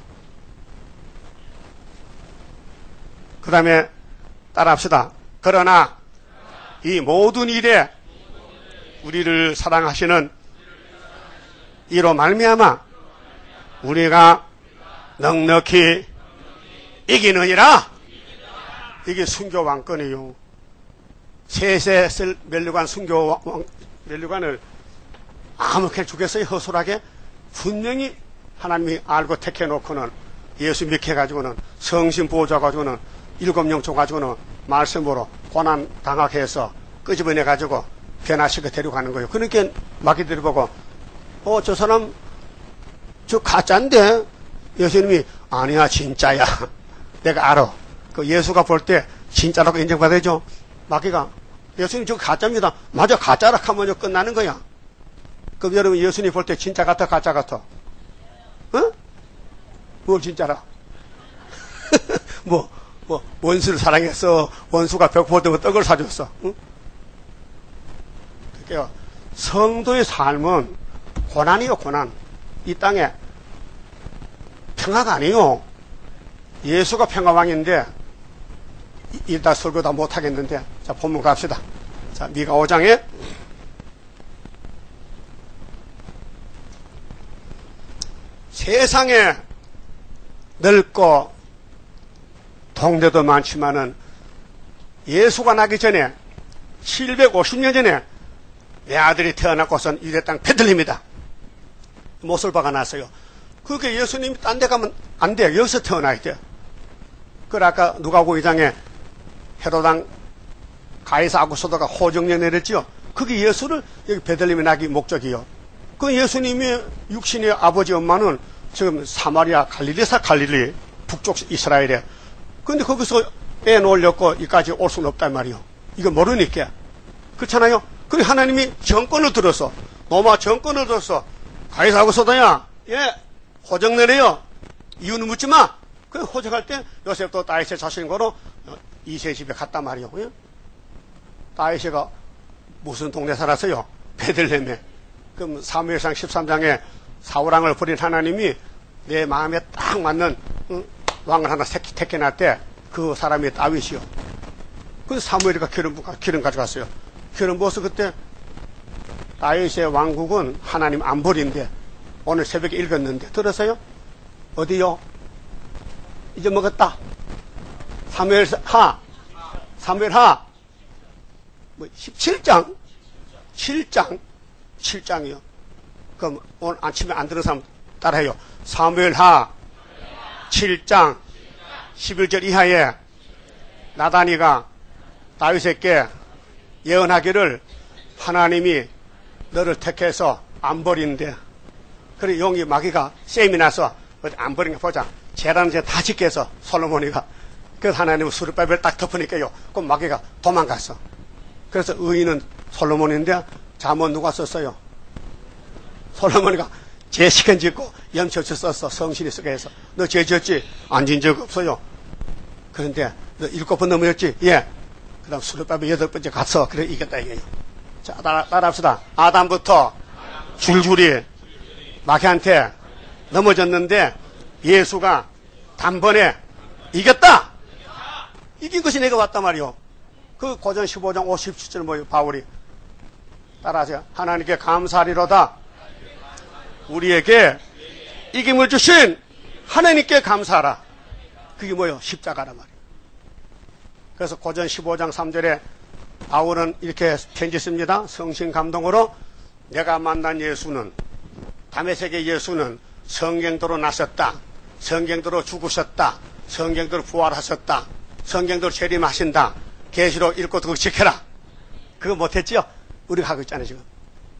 그 다음에 따라합시다. 그러나 이 모든 일에 우리를 사랑하시는 이로 말미암아 우리가 넉넉히 이기느니라. 이게 순교 왕권이요. 셋에 쓸 멸류관 멸류관을 아무렇게 주겠어요? 허술하게? 분명히 하나님이 알고 택해놓고는 예수 믿혀가지고는 성신 보호자가지고는 7명 줘가지고는 말씀으로 고난 당하게 해서 끄집어내가지고 변화시켜 데려가는 거예요. 그러니까 마귀들이 보고 저 사람 저 가짜인데 예수님이 아니야 진짜야. 내가 알아. 그 예수가 볼 때 진짜라고 인정받아야죠. 마귀가 예수님 저거 가짜입니다. 맞아 가짜라 하면 끝나는 거야. 그럼 여러분 예수님 볼 때 진짜 같아 가짜 같아? 어? 뭘 진짜라? 뭐 원수를 사랑했어. 원수가 배고플 때 떡을 사줬어. 응? 그러니까 성도의 삶은 고난이요 고난. 이 땅에 평화가 아니요. 예수가 평화왕인데 일다 설교 다 못하겠는데 자 본문 갑시다. 자 미가 5장에 세상에 넓고 동네도 많지만은 예수가 나기 전에 750년 전에 내 아들이 태어났고선 유대 땅 베들레헴이다. 못을 박아놨어요. 그게 예수님이 딴 데 가면 안 돼요. 여기서 태어나야 돼요. 그래 아까 누가복음 2장에 헤롯 가이사 아구소도가 호정령 내렸지요. 그게 예수를 여기 베들레헴에 나기 목적이요. 그 예수님의 육신의 아버지 엄마는 지금 사마리아 갈릴리사 갈릴리 북쪽 이스라엘에. 근데 거기서 애 놓으려고 여기까지 올 수는 없단 말이요. 이거 모르니까. 그렇잖아요. 그리고 하나님이 정권을 들어서 로마 정권을 들어서 가이사 아구소도야 예 호정 내려요. 이유는 묻지 마. 그 호적할 때 요셉도 다윗의 자식인 거로 이세 집에 갔단 말이요. 예? 다윗이가 무슨 동네 살았어요? 베들레헴에. 그럼 사무엘상 13장에 사울왕을 버린 하나님이 내 마음에 딱 맞는 왕을 하나 택해놨대. 그 사람이 다윗이요. 그래서 사무엘이가 기름 가져갔어요. 기름 부어서 그때 다윗의 왕국은 하나님 안 버린대. 오늘 새벽에 읽었는데 들었어요? 어디요? 이제 먹었다. 사무엘하 뭐 17장 7장이요. 그럼 오늘 아침에 안 들은 사람 따라해요. 사무엘하 7장 11절 이하에 나단이가 다윗에게 예언하기를 하나님이 너를 택해서 안 버린대. 그래 용이 마귀가 셈이 나서 안 버린 거 보자. 재단은 이제 다 짓게 해서 솔로몬이가. 그래서 하나님은 수르바벨을 딱 덮으니까요. 그럼 마귀가 도망갔어. 그래서 의인은 솔로몬인데 잠언 누가 썼어요? 솔로몬이가 죄시간 짓고 염초치 썼어. 성신이 쓰게 해서. 너 죄 지었지? 안 진 적 없어요. 그런데 너 7번 넘어졌지? 예. 그 다음 수르바벨 8번째 갔어. 그래 이겼다 이거예요. 자 따라합시다. 아담부터 줄줄이 마귀한테 넘어졌는데 예수가 단번에 이겼다! 이긴 것이 내가 왔단 말이요. 그 고전 15장 57절 뭐예요? 바울이. 따라하세요. 하나님께 감사하리로다. 우리에게 이김을 주신 하나님께 감사하라. 그게 뭐예요? 십자가란 말이에요. 그래서 고전 15장 3절에 바울은 이렇게 편지 씁니다. 성신 감동으로 내가 만난 예수는 다메섹의 예수는 성경대로 나섰다. 성경대로 죽으셨다. 성경대로 부활하셨다. 성경대로 재림하신다. 계시록 읽고 듣고 지켜라. 그거 못했지요? 우리가 하고 있잖아요 지금.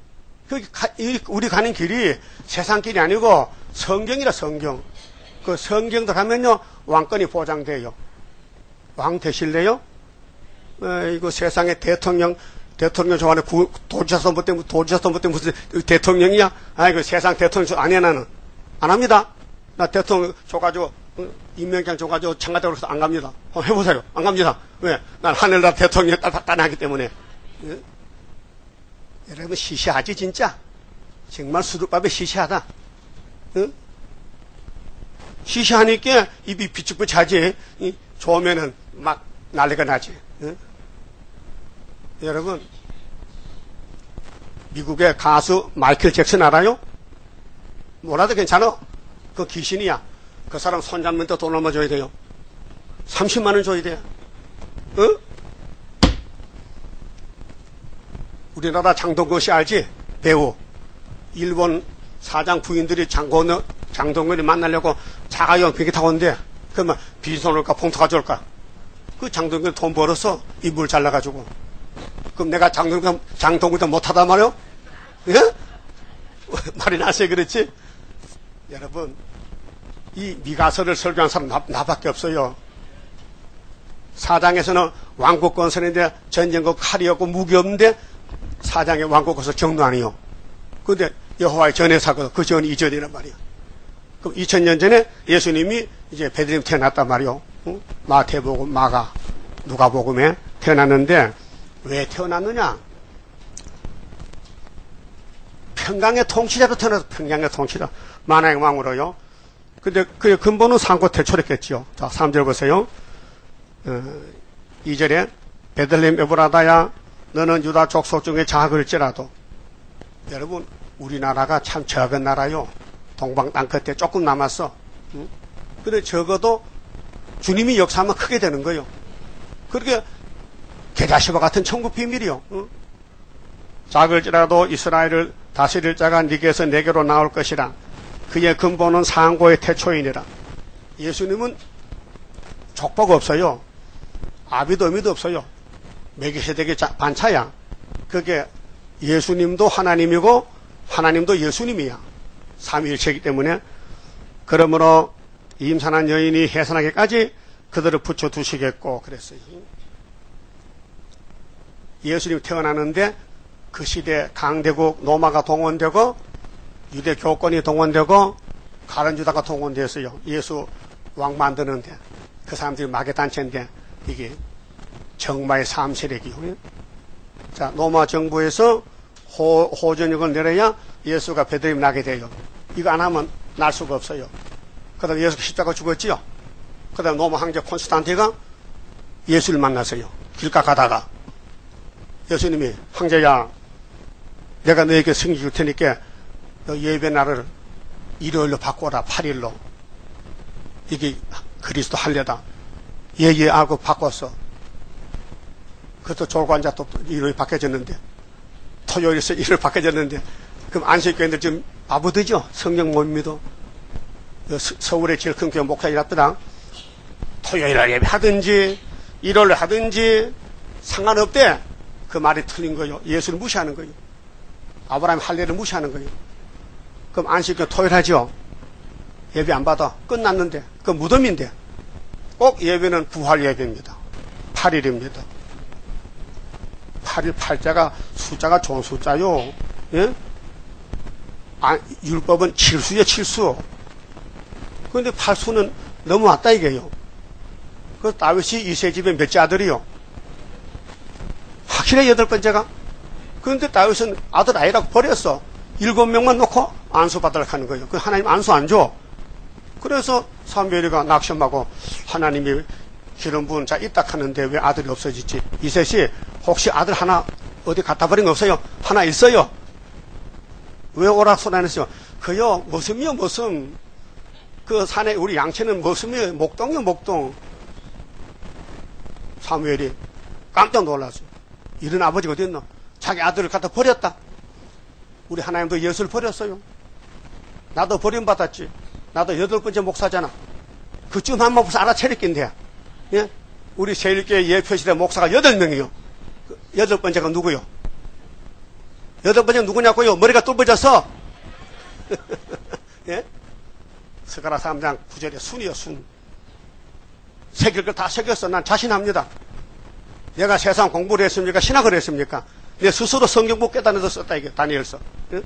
우리 가는 길이 세상 길이 아니고 성경이라 성경. 그 성경도 가면요 왕권이 보장돼요. 왕 되실래요? 이거 세상에 대통령 좋아하는 도지사 때문에 무슨 대통령이야? 아이고 세상 대통령 안 해 나는. 안 합니다. 나 대통령 줘가지고 임명장 줘가지고 청와대로 해서 안 갑니다. 해보세요. 안 갑니다. 왜? 난 하늘나라 대통령 따라하기 때문에. 예? 여러분 시시하지 진짜. 정말 수두밥에 시시하다. 응? 시시하니까 입이 비축비축하지. 좋으면은 막 난리가 나지. 응? 여러분 미국의 가수 마이클 잭슨 알아요? 몰라도 괜찮아. 그 귀신이야. 그 사람 손잡는 데 돈 얼마 줘야 돼요? 30만 원 줘야 돼. 어? 우리나라 장동건 씨 알지? 배우. 일본 사장 부인들이 장동건이 만나려고 자가용 비행기 타고 온대. 그러면 빈손 올까 봉투 가져올까? 그 장동건이 돈 벌어서 인물 잘나가지고. 그럼 내가 장동건 못하단 말이요? 예? 말이 나서 그렇지? 여러분, 이 미가서를 설교한 사람 나밖에 없어요. 사장에서는 왕국 건설인데 전쟁국 칼이 없고 무기 없는데 사장의 왕국 건설 정도 아니요. 그런데 여호와의 전해사거든. 그 전이 이전이란 말이야. 그럼 2000년 전에 예수님이 이제 베들레헴 태어났단 말이요. 응? 마태복음, 마가, 누가복음에 태어났는데 왜 태어났느냐? 평강의 통치자로 태어나서 평강의 통치자. 만왕의 왕으로요. 근데 그의 근본은 상고태초랬겠지요. 자, 3절 보세요. 2절에 베들레헴 에브라다야 너는 유다 족속 중에 작을지라도. 여러분 우리나라가 참 적은 나라요. 동방 땅끝에 조금 남았어. 응? 근데 적어도 주님이 역사하면 크게 되는 거예요. 그렇게 계다시와 같은 천국 비밀이요. 응? 작을지라도 이스라엘을 다스릴 자가 네게서 내게로 나올 것이라. 그의 근본은 상고의 태초이니라. 예수님은 족보가 없어요. 아비도 어미도 없어요. 멜기세덱의 반차야. 그게 예수님도 하나님이고 하나님도 예수님이야. 삼위일체이기 때문에. 그러므로 임산한 여인이 해산하기까지 그들을 붙여두시겠고 그랬어요. 예수님이 태어나는데 그 시대 강대국 로마가 동원되고 유대 교권이 동원되고 가룟유다가 동원되었어요. 예수 왕 만드는데. 그 사람들이 마개단체인데 이게 정마의 3세력이요. 자, 로마 정부에서 호전역을 내려야 예수가 베들레헴 나게 돼요. 이거 안 하면 날 수가 없어요. 그 다음에 예수가 십자가 죽었지요. 그 다음에 로마 황제 콘스탄티가 예수를 만났어요. 길가 가다가. 예수님이 황제야, 내가 너에게 승리 줄 테니까 너 예배 날을 일요일로 바꿔라. 8일로. 이게 그리스도 할례다. 예 하고 바꿨어. 그것도 졸고 앉아 또 일요일 바뀌어졌는데, 토요일에서 일요일 바뀌어졌는데, 그럼 안식교인들 지금 바보되죠? 성경 못 믿어. 서울에 제일 큰 교회 목사이랍더라. 토요일날 예배하든지 일요일날 하든지 상관없대. 그 말이 틀린 거예요. 예수를 무시하는 거예요. 아브라함 할례를 무시하는 거예요. 그럼 안식교 토요일 하죠? 예배 안 받아. 끝났는데. 그 무덤인데. 꼭 예배는 부활 예배입니다. 8일입니다. 8일 팔자가 숫자가 좋은 숫자요. 예? 율법은 7수예요, 7수. 그런데 8수는 넘어왔다 이게요. 그 다윗이 이세 집에 몇째 아들이요? 확실해 8번째가. 그런데 다윗은 아들 아이라고 버렸어. 7명만 놓고 안수 받으려고 하는 거예요. 그 하나님 안수 안 줘. 그래서 사무엘이가 낙심하고 하나님이 기름 부은 자 있다 하는데 왜 아들이 없어지지? 이셋이 혹시 아들 하나 어디 갖다 버린 거 없어요? 하나 있어요. 왜 오락소리 안 했어요? 그요 머슴이요 머슴. 그 산에 우리 양치는 머슴이요 목동이요 목동. 사무엘이 깜짝 놀랐어요. 이런 아버지가 어디 있노? 자기 아들을 갖다 버렸다. 우리 하나님도 예수를 버렸어요. 나도 버림받았지. 나도 8번째 목사잖아. 그쯤 한번 벌써 알아차렸긴데. 예? 우리 세일교회 예표실에 목사가 8명이요. 8번째가 누구요? 8번째 누구냐고요? 머리가 뚫어졌어. 예? 스가랴 3장 9절에 순이요, 순. 새길 걸 다 새겼어. 난 자신합니다. 내가 세상 공부를 했습니까? 신학을 했습니까? 내 스스로 성경부 깨달아서 썼다, 이게, 다니엘서. 예?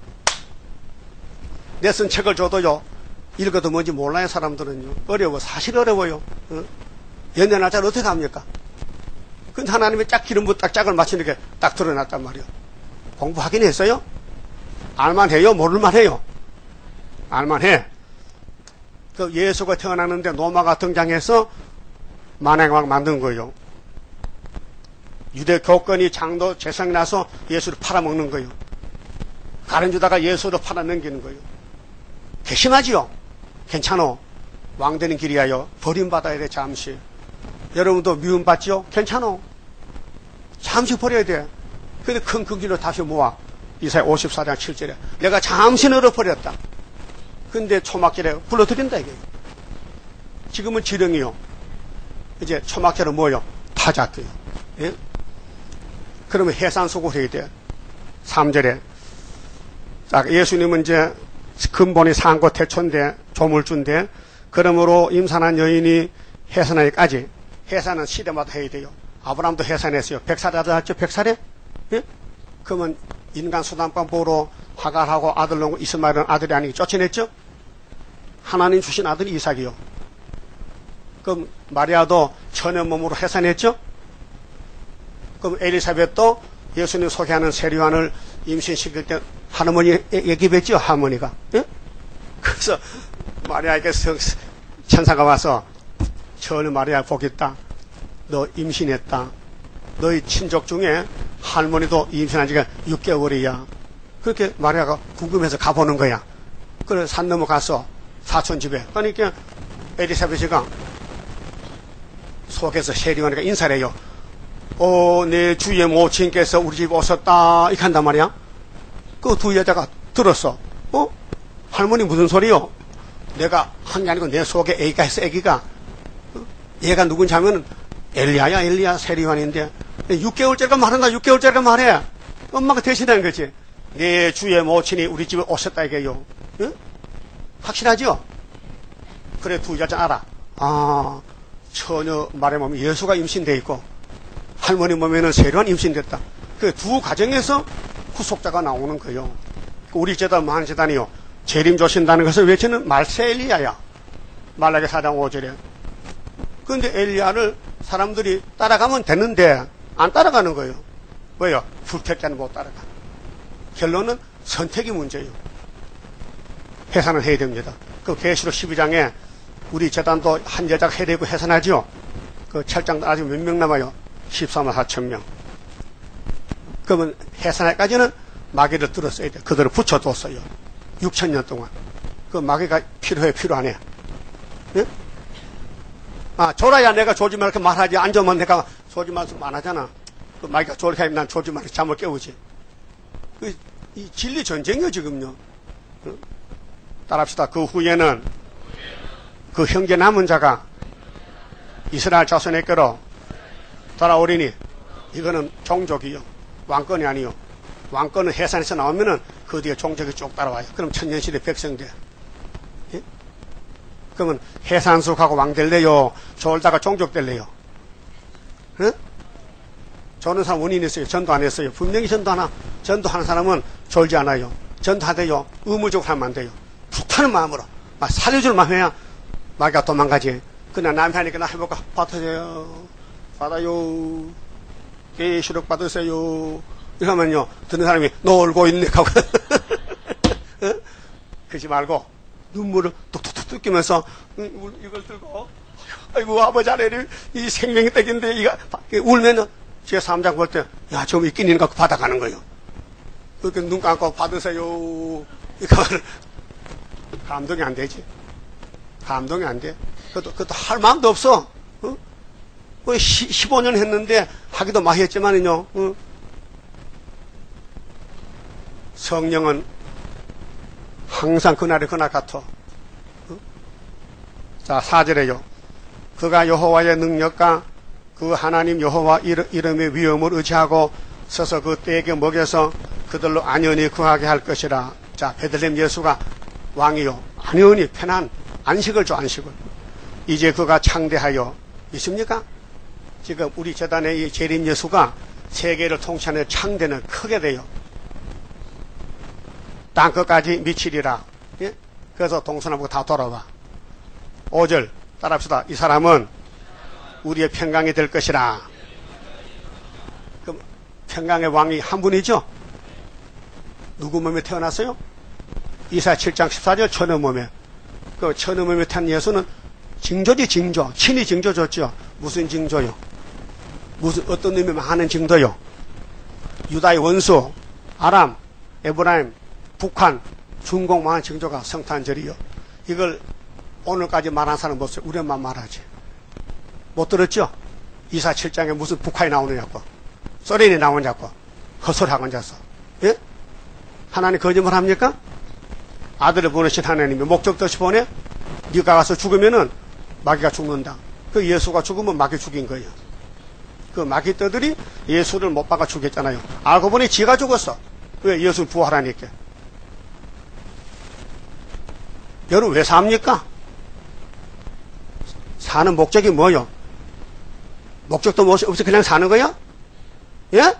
내 쓴 책을 줘도요, 읽어도 뭔지 몰라요, 사람들은요. 어려워. 사실 어려워요. 어? 연애 날짜를 어떻게 합니까? 근데 하나님이 짝 기름 부어 딱 짝을 맞추니까 딱 드러났단 말이에요. 공부하긴 했어요? 알만 해요? 모를만 해요? 알만 해. 그 예수가 태어나는데 노마가 등장해서 만행왕 만든 거예요. 유대 교권이 장도 재상이 나서 예수를 팔아먹는 거예요. 가룟유다가 예수를 팔아넘기는 거예요. 괘씸하지요? 괜찮어. 왕되는 길이야요. 버림받아야 돼, 잠시. 여러분도 미움받지요? 괜찮어. 잠시 버려야 돼. 근데 큰 길로 다시 모아. 이사야 54장 7절에. 내가 잠시 너를 버렸다. 근데 초막절에 불러드린다, 이게. 지금은 지령이요. 이제 초막절은 뭐요? 타작교요. 예? 그러면 해산수고 해야 돼. 3절에. 자, 예수님은 이제 근본이 상고 태초인데, 조물주인데, 그러므로 임산한 여인이 해산하기까지, 해산은 시대마다 해야 돼요. 아브라함도 해산했어요. 100살에 아들 했죠? 100살에? 예? 그러면 인간 수단방 보러 하갈하고 아들 놓고 이스마엘은 아들이 아니고 쫓아냈죠? 하나님 주신 아들이 이삭이요. 그럼 마리아도 천연 몸으로 해산했죠? 그럼 엘리사벳도 예수님 소개하는 세례요한을 임신시킬 때 할머니 얘기했죠? 할머니가. 예? 그래서 마리아에게 천사가 와서 전혀 마리아 복 있다. 너 임신했다. 너희 친족 중에 할머니도 임신한 지가 6개월이야. 그렇게 마리아가 궁금해서 가보는 거야. 그래서 산 넘어가서 사촌 집에. 그러니까 엘리사벳이가 속에서 세례요한이가 인사를 해요. 내 주의 모친께서 우리 집 오셨다. 이렇게 한단 말이야. 그 두 여자가 들었어. 할머니 무슨 소리요? 내가 한 게 아니고 내 속에 애기가 있어, 애기가. 얘가 누군지 하면 엘리야야, 엘리야, 세리완인데 6개월째가 말한다, 6개월째가 말해. 엄마가 대신하는 거지. 내 주의 모친이 우리 집에 오셨다 이게요. 응? 확실하죠? 그래, 두 여자 알아. 아, 처녀 말에 보면 예수가 임신돼 있고 할머니 몸에는 세리완 임신됐다. 그 두 가정에서 후속자가 나오는 거예요. 우리 재단 만재단이요, 재림 조신다는 것을 외치는 말세 엘리야야. 말라기 4장 5절에. 그런데 엘리야를 사람들이 따라가면 되는데 안 따라가는 거예요. 왜요? 불택자는 못 따라가. 결론은 선택이 문제예요. 해산을 해야 됩니다. 그 계시록 12장에 우리 재단도 한 여자가 해야 되고 해산하죠. 그 7장 아직 몇 명 남아요? 14만 4천 명. 그러면 해산할까지는 마귀를 들었어야 돼. 그들을 붙여뒀어요. 6,000년 동안. 그 마귀가 필요해, 필요 안 해? 예? 아, 졸아야 내가 조지 말고 말하지. 앉으면 내가 조지 말고 안 하잖아. 그 마귀가 졸게 하면 난 조지 말고 잠을 깨우지. 이 진리 전쟁이요, 지금요. 따라합시다. 그 후에는 그 형제 남은 자가 이스라엘 자손에게로 돌아오리니, 이거는 종족이요. 왕권이 아니요. 왕권은 해산에서 나오면은 그 뒤에 종족이 쭉 따라와요. 그럼 천년시대 백성 돼. 예? 그러면 해산속하고 왕 될래요? 졸다가 종족 될래요? 예? 저는 사람 원인이 있어요. 전도 안 했어요. 분명히 전도하는 사람은 졸지 않아요. 전도하대요. 의무적으로 하면 안 돼요. 불타는 마음으로. 막 살려줄 마음이야. 마귀가 도망가지. 그냥 남이 하니까 나 해볼까? 받으세요. 받아요. 계시록 받으세요. 이러면요, 듣는 사람이 놀고 있네 하고 그러지 말고 눈물을 뚝뚝뚝 뜯기면서 이걸 들고, 아이고 아버지 아래를 이 생명의 떡인데 이거 울면은 제 3장 볼 때, 야, 좀 있긴 있는 거 받아가는 거예요. 그렇게 눈 감고 받으세요. 이거 감동이 안 되지. 감동이 안 돼. 그것도 할 마음도 없어. 15년 했는데 하기도 많이 했지만은요. 성령은 항상 그날이 그날 같아. 자, 4절에요. 그가 여호와의 능력과 그 하나님 여호와 이름의 위엄을 의지하고 서서 그 떼에게 먹여서 그들로 안연히 구하게 할 것이라. 자, 베들레헴 예수가 왕이요, 안연히 편한 안식을 줘, 안식을. 이제 그가 창대하여 있습니까? 지금 우리 재단의 이 재림 예수가 세계를 통치하는 창대는 크게 돼요. 땅끝까지 미치리라. 예? 그래서 동서남북 다 돌아와. 5절 따라합시다. 이 사람은 우리의 평강이 될 것이라. 그럼 평강의 왕이 한 분이죠? 누구 몸에 태어났어요? 이사야 7장 14절 천의 몸에. 그 천의 몸에 태어난 예수는 징조지, 징조. 친히 징조 줬죠. 무슨 징조요? 어떤 의미 많은 징조요? 유다의 원수, 아람, 에브라임, 북한, 중공 많은 징조가 성탄절이요. 이걸 오늘까지 말한 사람 없어요. 우리만 말하지. 못 들었죠? 이사 7장에 무슨 북한이 나오느냐고, 소련이 나오냐고, 헛소리하고 앉아서. 예? 하나님 거짓말 합니까? 아들을 보내신 하나님이 목적도 없이 보내? 네가 가서 죽으면은 마귀가 죽는다. 그 예수가 죽으면 마귀 죽인 거예요. 그 마귀 떼들이 예수를 못 박아 죽였잖아요. 알고 보니 지가 죽었어. 왜? 예수를 부활하니까. 여러분 왜 삽니까? 사는 목적이 뭐요? 목적도 없이 그냥 사는 거야? 예?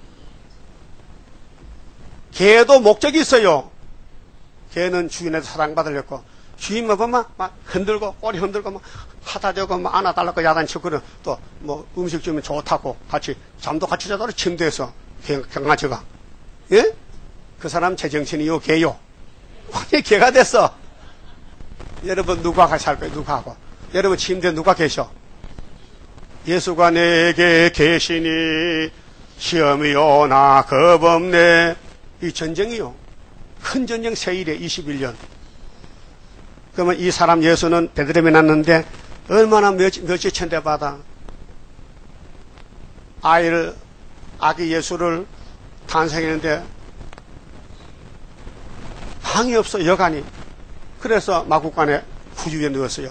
개도 목적이 있어요. 개는 주인에서 사랑받으려고 주인만 보면 막 흔들고 꼬리 흔들고 막 하다 저고 막 안아달라고 야단치고 또 뭐 음식 주면 좋다고 같이 잠도 같이 자도록 침대에서 강아지가. 예? 그 사람 제정신이요 개요. 완전히 개가 됐어. 여러분 누가 같이 할 거예요? 누가 하고? 여러분 침대에 누가 계셔? 예수가 내게 계시니 시험이 오나 겁없네. 이 전쟁이요. 큰 전쟁 세일에 21년. 그러면 이 사람 예수는 베들레헴에 났는데 얼마나 몇십 천대 받아 아기 예수를 탄생했는데 방이 없어, 여간이. 그래서 마구간에 구유에 누웠어요.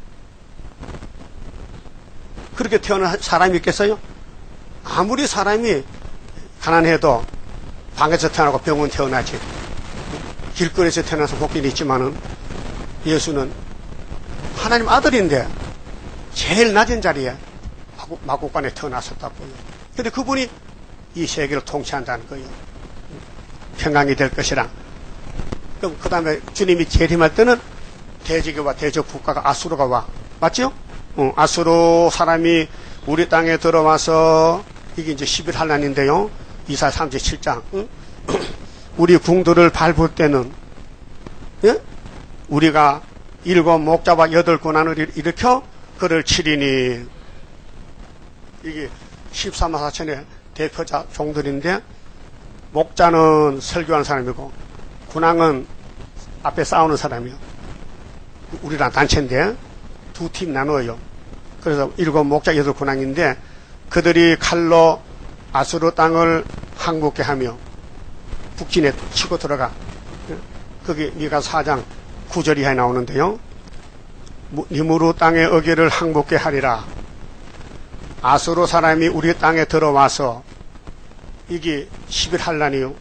그렇게 태어난 사람이 있겠어요? 아무리 사람이 가난해도 방에서 태어나고 병원 태어나지. 길거리에서 태어나서 복귀는 있지만은 예수는 하나님 아들인데 제일 낮은 자리에 마구간에 태어나셨다고요. 근데 그분이 이 세계를 통치한다는 거예요. 평강이 될 것이라. 그럼 그 다음에 주님이 재림할 때는 대지교와 대적 국가가 아수르가 와. 맞죠? 아수르 사람이 우리 땅에 들어와서 이게 이제 11한란인데요. 이사 37장. 우리 궁들을 밟을 때는, 예? 우리가 7 목자와 8 고난을 일으켜 그를 치리니. 이게 14만 4천의 대표자 종들인데, 목자는 설교하는 사람이고, 군왕은 앞에 싸우는 사람이요. 우리랑 단체인데, 두 팀 나누어요. 그래서 7 목자 8 군왕인데, 그들이 칼로 아수르 땅을 항복케 하며, 북진에 치고 들어가. 거기 미가 4장 9절 이하에 나오는데요. 니무르 땅의 어기를 항복케 하리라. 아수르 사람이 우리 땅에 들어와서 이게 11한란이요.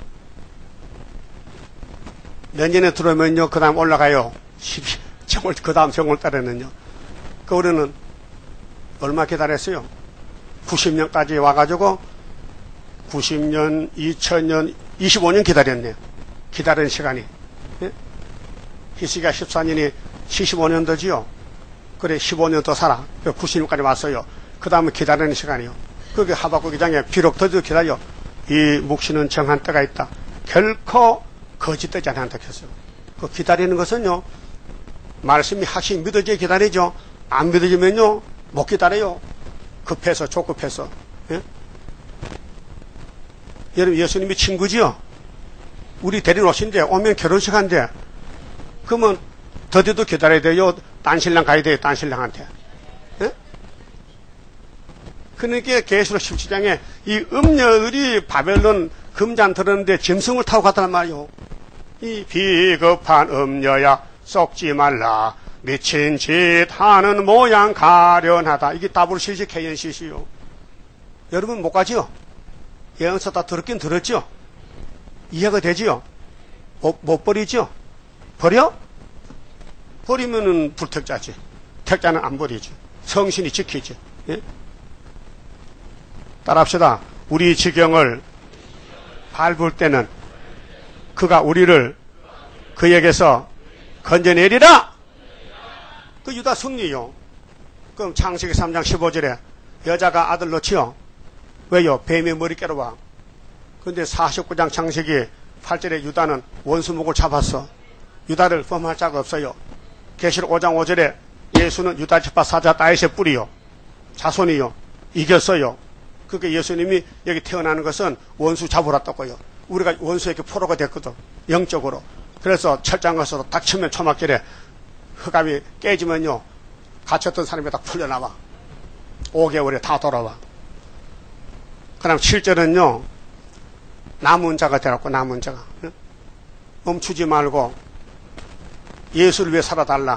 몇 년에 들어오면요. 그 다음 올라가요. 그 다음 정월 달에는요. 그 우리는 얼마 기다렸어요? 90년까지 와가지고 90년, 2000년, 25년 기다렸네요. 기다리는 시간이. 예? 희시가 14년이 75년도지요. 그래 15년 더 살아. 90년까지 왔어요. 그 다음에 기다리는 시간이요. 그게 하박국 2장에 비록 더디도 기다려. 이 묵시는 정한 때가 있다. 결코 거짓되지 않는다 했어요. 그 기다리는 것은요. 말씀이 확실히 믿어져야 기다리죠. 안 믿어지면요. 못 기다려요. 급해서 조급해서. 예? 여러분 예수님이 친구지요. 우리 데리러 오신데 오면 결혼식 한대. 그러면 더디도 기다려야 돼요. 딴 신랑 가야 돼요. 딴 신랑한테. 예? 그러니까 계시록 17장에 이 음녀들이 바벨론 금잔 들었는데 짐승을 타고 갔단 말이요. 이 비겁한 음녀야 썩지 말라. 미친 짓 하는 모양 가련하다. 이게 WCC KNCC요. 여러분 못 가지요? 예언서 다 들었긴 들었죠? 이해가 되지요? 못 버리죠? 버려? 버리면은 불택자지. 택자는 안 버리지. 성신이 지키지. 예? 따라합시다. 우리 지경을 밟을 때는 그가 우리를 그에게서 건져내리라! 그 유다 승리요. 그럼 창세기 3장 15절에 여자가 아들 낳지요? 왜요? 뱀의 머리깨로 와. 근데 49장 창세기 8절에 유다는 원수목을 잡았어. 유다를 범할 자가 없어요. 계시록 5장 5절에 예수는 유다 지파 사자 다윗의 뿌리요. 자손이요. 이겼어요. 그러니까 예수님이 여기 태어나는 것은 원수 잡으러 왔다고요. 우리가 원수에게 포로가 됐거든. 영적으로. 그래서 철장 가서 닥치면 초막절에 흑암이 깨지면요. 갇혔던 사람이 딱 풀려나와. 5개월에 다 돌아와. 그 다음 7절은요. 남은 자가 되라고 남은 자가. 멈추지 말고 예수를 위해 살아달라.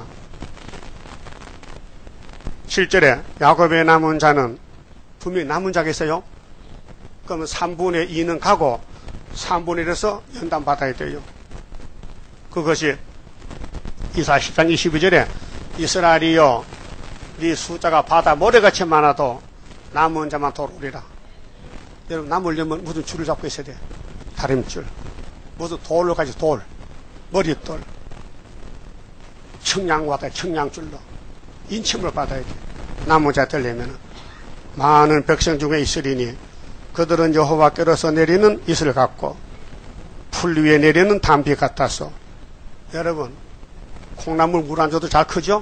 7절에 야곱의 남은 자는 분명히 남은 자가 있어요. 그러면 3분의 2는 가고 3분의 1에서 연단받아야 돼요. 그것이 이사 10장 22절에 이스라엘이여 네 숫자가 바다 모래같이 많아도 남은 자만 돌아오리라. 여러분 남으려면 무슨 줄을 잡고 있어야 돼. 다림줄. 무슨 돌로 가지 돌. 머릿돌. 청량 받아야 청량줄로. 인침을 받아야 돼. 남은 자 되려면 많은 백성 중에 있으리니 그들은 여호와께로서 내리는 이슬 같고 풀 위에 내리는 담비 같아서. 여러분 콩나물 물 안 줘도 잘 크죠?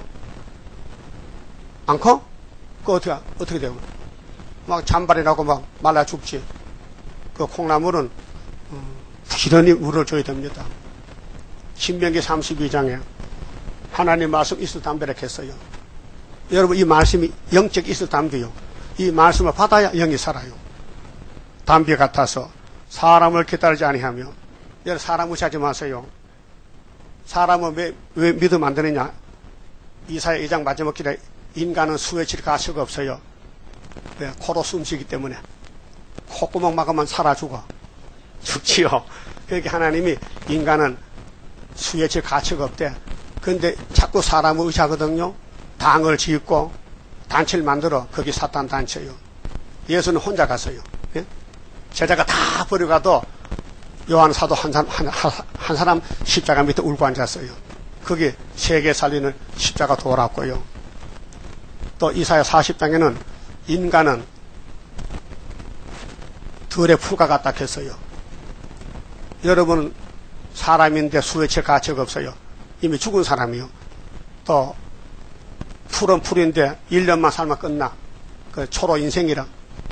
안 커? 그거 어떻게 돼요? 막 잔발이 나고 막 말라 죽지. 그 콩나물은 부지런히 물을 줘야 됩니다. 신명기 32장에 하나님 말씀 이슬 담배라 했어요. 여러분 이 말씀이 영적 이슬 담배요. 이 말씀을 받아야 영이 살아요. 담비 같아서 사람을 기다리지 아니하며. 여러분 사람 무시하지 마세요. 사람은 왜 믿으면 안 되느냐? 이사야 2장 마지막 길에 인간은 수에칠 가치가 없어요. 왜? 코로 숨쉬기 때문에. 콧구멍 막으면 살아 죽지요. 그러니까 하나님이 인간은 수에칠 가치가 없대. 근데 자꾸 사람을 의지하거든요. 당을 짓고 단체를 만들어. 거기 사탄 단체요. 예수는 혼자 갔어요. 예? 제자가 다 버려가도 요한 사도 한 사람 십자가 밑에 울고 앉았어요. 거기 세계 살리는 십자가 돌았고요. 또 이사야 40장에는 인간은 들의 풀과 같다 했어요. 여러분은 사람인데 수에칠 가치가 없어요. 이미 죽은 사람이요. 또 풀은 풀인데 1년만 살면 끝나. 그 초로 인생이라.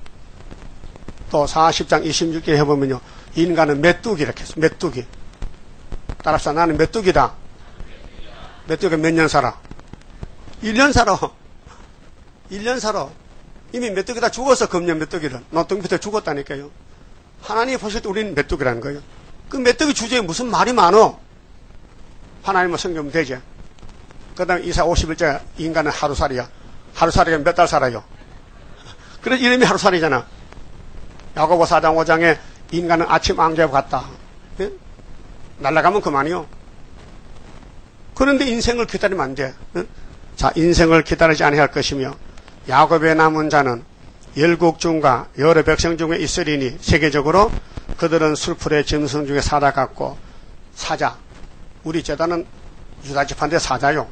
또 40장 26절 해보면요. 인간은 메뚜기 이렇게 했어. 메뚜기. 따라서 나는 메뚜기다. 메뚜기가 몇 년 살아? 1년 살아. 1년 살아. 이미 메뚜기 다 죽었어. 금년 메뚜기를. 노동부터 죽었다니까요. 하나님이 보실 때 우리는 메뚜기라는 거예요. 그 메뚜기 주제에 무슨 말이 많어? 하나님은 성경하면 되지. 그 다음에 이사 51절 인간은 하루살이야. 하루살이가 몇 달 살아요? 그래서 이름이 하루살이잖아. 야고보 4장 5장에 인간은 아침 안개와 같다. 예? 날아가면 그만이요. 그런데 인생을 기다리면 안 돼. 예? 자, 인생을 기다리지 아니할 것이며 야곱의 남은 자는 열국 중과 여러 백성 중에 있으리니 세계적으로 그들은 술풀의 짐승 중에 사자 같고 사자. 우리 제자는 유다 지파인데 사자요.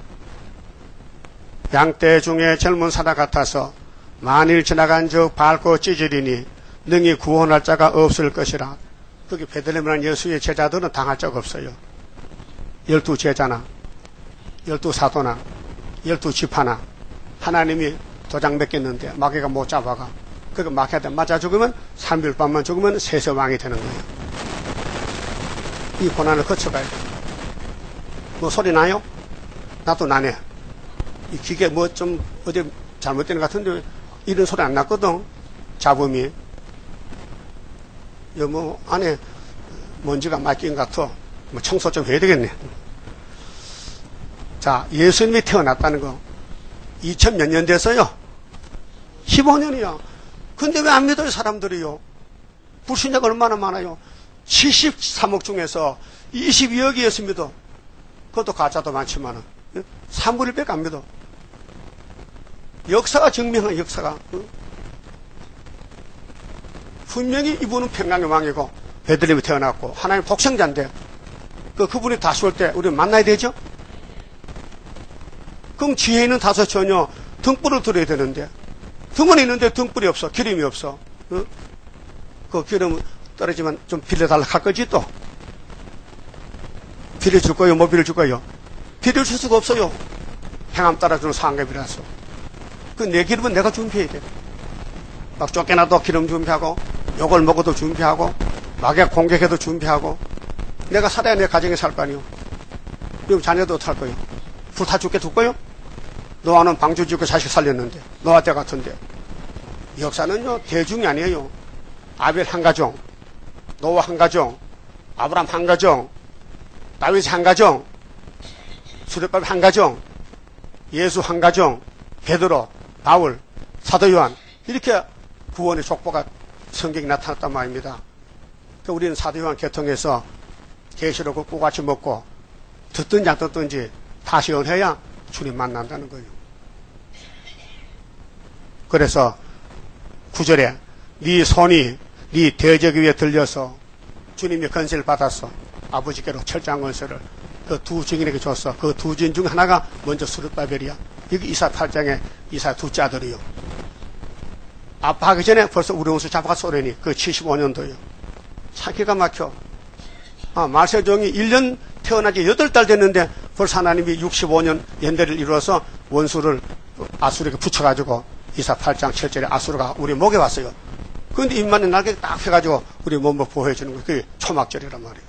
양떼 중에 젊은 사자 같아서 만일 지나간 적 밟고 찢으리니 능히 구원할 자가 없을 것이라. 거기 베들레헴이라는 예수의 제자들은 당할 적 없어요. 12 제자나 12 사도나 12 지파나 하나님이 도장 맺겠는데 마귀가 못 잡아가. 그거 마귀한테 맞아 죽으면 3일 밤만 죽으면 세세왕이 되는 거예요. 이 고난을 거쳐가야 돼. 뭐 소리 나요? 나도 나네. 이 기계 뭐 좀 어디 잘못된 것 같은데 이런 소리 안 났거든. 잡음이. 뭐 안에 먼지가 맡긴 것 같아. 뭐 청소 좀 해야 되겠네. 자, 예수님이 태어났다는 거 2000 몇 년 됐어요? 15년이야. 근데 왜 안 믿어요 사람들이요? 불신자가 얼마나 많아요? 73억 중에서 22억이 예수 믿어. 그것도 가짜도 많지만은 3분의 1밖에 안 믿어. 역사가 증명한 역사가. 분명히 이분은 평강의 왕이고 베들레헴에 태어났고 하나님 독생자인데 그분이 다시 올 때 우리 만나야 되죠? 그럼 지혜 있는 다섯 처녀 등불을 들어야 되는데 등은 있는데 등불이 없어. 기름이 없어. 그 기름 떨어지면 좀 빌려달라 할 거지 또? 빌려줄 거요? 뭐 빌려줄 거요? 빌려줄 수가 없어요. 행함 따라주는 상급이라서. 그 내 기름은 내가 준비해야 돼. 막 쫓겨나도 기름 준비하고 욕을 먹어도 준비하고 마귀가 공격해도 준비하고 내가 살아야 내 가정에 살 거 아니요. 그럼 자녀도 어떡할 거요? 불타 죽게 둘 거요? 노아는 방주 짓고 자식 살렸는데 노아 때 같은데 역사는요 대중이 아니에요. 아벨 한 가정, 노아 한 가정, 아브람 한 가정, 다윗 한 가정, 수레바벨 한 가정, 예수 한 가정, 베드로, 바울, 사도 요한 이렇게 구원의 족보가 성경에 나타났단 말입니다. 그러니까 우리는 사도 요한 개통해서 계시록을 꼬같이 먹고 듣든지 안 듣든지 다시 연해야 주님 만난다는 거예요. 그래서 9절에 네 손이 네 대적 위에 들려서 주님이 건세를 받았어. 아버지께로 철장 건세를 그 두 증인에게 줬어. 그 두 증인 중 하나가 먼저 수르바벨이야. 여기 이사 8장에 이사 둘째 아들이요. 아빠 하기 전에 벌써 우리 원수 잡아가 쏘려니 그 75년도요. 참 기가 막혀. 말세종이 1년 태어나지 8달 됐는데 벌써 하나님이 65년 연대를 이루어서 원수를 아수르에게 붙여가지고 이사 8장 7절에 아수르가 우리 목에 왔어요. 그런데 입만에 날개 딱 해가지고 우리 몸을 보호해주는 거예요. 그게 초막절이란 말이에요.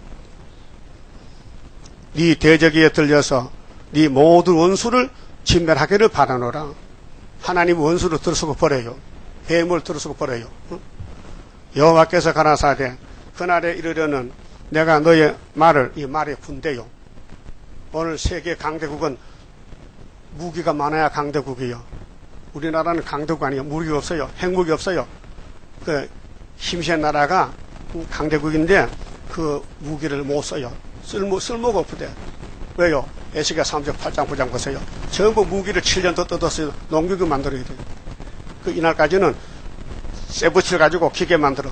네 대적에 들려서 네 모든 원수를 진멸하기를 바라노라. 하나님 원수를 들어서고 버려요. 뱀을 들어서고 버려요. 여호와께서 가라사대 그날에 이르려는 내가 너의 말을 이 말의 군대요. 오늘 세계 강대국은 무기가 많아야 강대국이요. 우리나라는 강대국 아니에요. 무기가 없어요. 핵무기 없어요. 그 힘센 나라가 강대국인데 그 무기를 못 써요. 쓸모가 없대. 왜요? 에스겔 3장 8장 9장 보세요. 전부 무기를 7년 더 뜯었어요. 농기구 만들어야 돼요. 그 이날까지는 세부치를 가지고 기계 만들어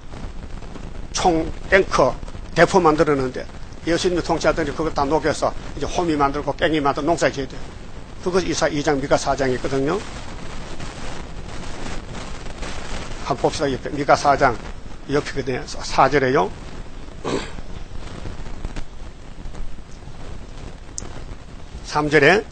총, 탱커, 대포 만들었는데 예수님이 통치하더니 그걸 다 녹여서 이제 호미 만들고 깽이 만들고 농사 지어야 돼요. 그것이 이사 2장 미가 4장이 있거든요. 한번 봅시다. 옆에 미가 4장 옆이거든요. 4절에요. 3절에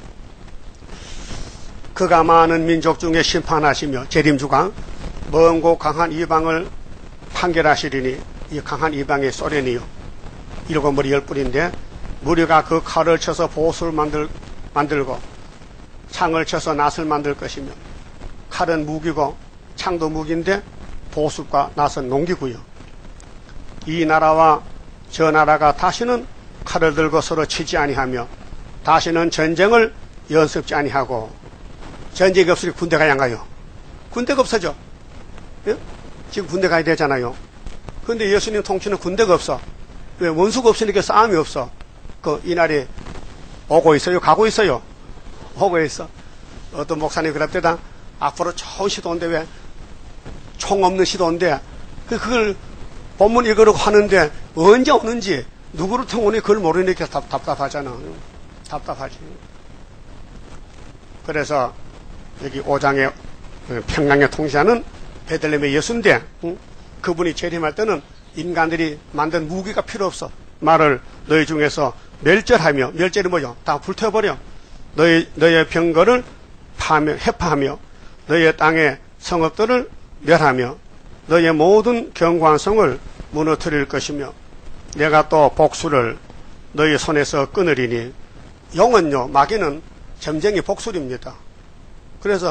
그가 많은 민족 중에 심판하시며 재림주가 먼고 강한 이방을 판결하시리니 이 강한 이방의 소련이요. 이러고 머리 10뿔인데 무리가 그 칼을 쳐서 보수를 만들고 창을 쳐서 낫을 만들 것이며 칼은 무기고 창도 무기인데 보수과 낫은 농기구요. 이 나라와 저 나라가 다시는 칼을 들고 서로 치지 아니하며 다시는 전쟁을 연습지 아니하고 전쟁이 없으니 군대 가야 안 가요. 군대가 없어져. 예? 지금 군대 가야 되잖아요. 그런데 예수님 통치는 군대가 없어. 왜? 원수가 없으니까 싸움이 없어. 이날이 오고 있어요? 가고 있어요? 오고 있어. 어떤 목사님 그랬대다. 앞으로 좋은 시도인데 왜? 총 없는 시도인데 그걸 본문 읽으려고 하는데 언제 오는지 누구를 통하니 그걸 모르니까 답답하잖아. 답답하지. 그래서 여기 5장에 평양에 통치하는 베들레헴의 예수인데 그분이 재림할 때는 인간들이 만든 무기가 필요 없어. 말을 너희 중에서 멸절하며, 멸절이 뭐죠? 다 불태워버려. 너희의 병거를 해파하며 너희의 땅의 성읍들을 멸하며 너희의 모든 경관성을 무너뜨릴 것이며 내가 또 복수를 너희 손에서 끊으리니 용은요, 마귀는 점쟁이 복술입니다. 그래서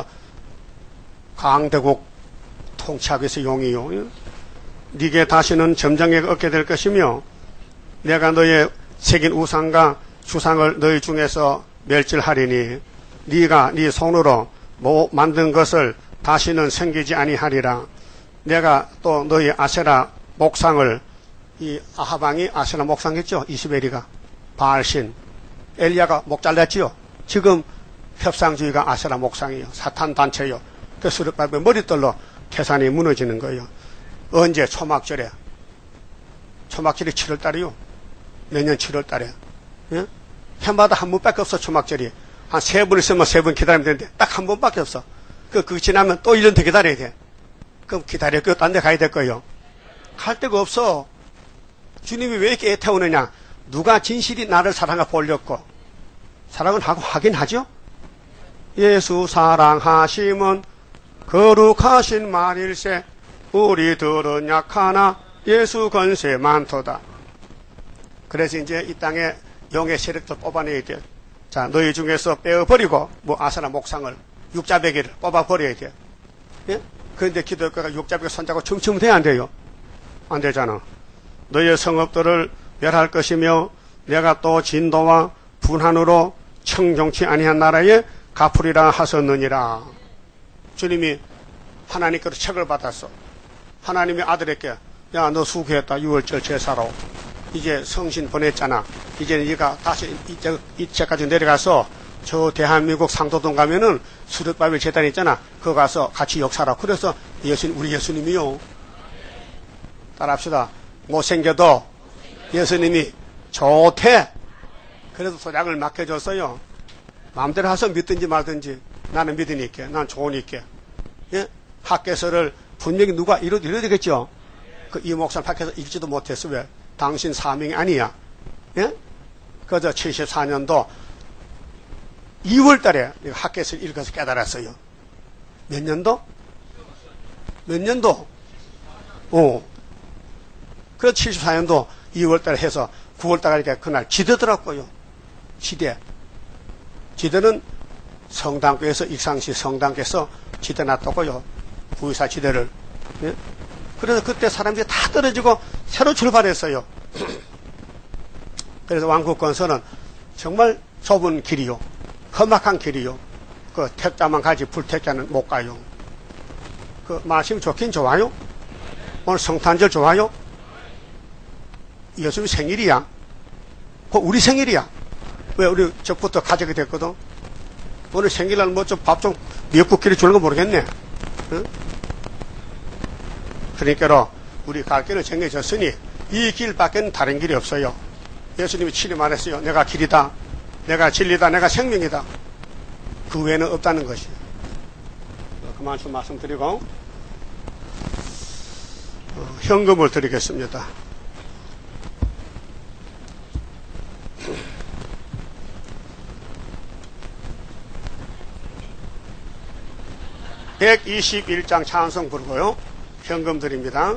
강대국 통치하기 위해서 용이요. 네게 다시는 점쟁이가 얻게 될 것이며 내가 너의 새긴 우상과 주상을 너희 중에서 멸절하리니 네가 네 손으로 만든 것을 다시는 생기지 아니하리라. 내가 또 너희 아세라 목상을 이 아하방이 아세라 목상했죠. 이스벨이가 바알신 엘리야가 목 잘랐지요. 지금 협상주의가 아세라 목상이에요. 사탄 단체요. 그 수르바벨 머리떨로 태산이 무너지는 거예요. 언제? 초막절에. 초막절이 7월달이요. 내년 7월달에. 예? 해마다 한 번밖에 없어. 초막절이. 한 3번 있으면 3번 기다리면 되는데 딱 한 번밖에 없어. 그 지나면 또 1년 더 기다려야 돼. 그럼 기다려. 딴 데 가야 될 거예요. 갈 데가 없어. 주님이 왜 이렇게 애태우느냐. 누가 진실이 나를 사랑하 보려고. 사랑은 하긴 하죠. 예수 사랑하심은 거룩하신 말일세. 우리들은 약하나 예수 건세 많도다. 그래서 이제 이 땅에 용의 세력들 뽑아내야 돼. 자, 너희 중에서 빼어버리고 아사나 목상을 육자배기를 뽑아버려야 돼. 예? 그런데 기독교가 육자배기 손잡고 춤추면 돼야 안 돼요? 안 되잖아. 너희의 성읍들을 멸할 것이며 내가 또 진도와 분한으로 청정치 아니한 나라에 갚으리라 하셨느니라. 주님이 하나님께로 책을 받았어. 하나님의 아들에게 야, 너 수고했다. 6월절 제사로. 이제 성신 보냈잖아. 이제 네가 다시 이제까지 내려가서 저 대한민국 상도동 가면은 수렵바벨 재단 있잖아. 그거 가서 같이 역사하라. 그래서 우리 예수님이요. 따라합시다. 못생겨도 예수님이 좋대. 그래서 소장을 맡겨줬어요. 마음대로 해서 믿든지 말든지 나는 믿으니까. 난 좋으니까. 예? 학개서를 분명히 누가 이뤄야 되겠죠. 이 목사는 밖에서 읽지도 못했어. 왜? 당신 사명이 아니야. 예? 그저 74년도 2월 달에 학개서를 읽어서 깨달았어요. 몇 년도? 몇 년도? 그래서 74년도 2월 달에 해서 9월 달에 그날 지대더라고요. 지대는 성당교에서 익상시 성당께서 지대 놨다고요. 구의사 지대를. 예? 그래서 그때 사람들이 다 떨어지고 새로 출발했어요. 그래서 왕국건설은 정말 좁은 길이요. 험악한 길이요. 그 택자만 가지 불택자는 못 가요. 그 말씀이 좋긴 좋아요. 오늘 성탄절 좋아요. 예수님 생일이야. 그 우리 생일이야. 왜 우리 저부터 가족이 됐거든. 오늘 생일날 뭐 좀 밥 좀 미역국끼리 주는 거 모르겠네. 응? 그러니까 우리 갈 길은 정해졌으니 이 길밖에는 다른 길이 없어요. 예수님이 친히 말했어요. 내가 길이다. 내가 진리다. 내가 생명이다. 그 외에는 없다는 것이에요. 그만 좀 말씀드리고 현금을 드리겠습니다. (121장) 찬송 부르고요. 현금 드립니다.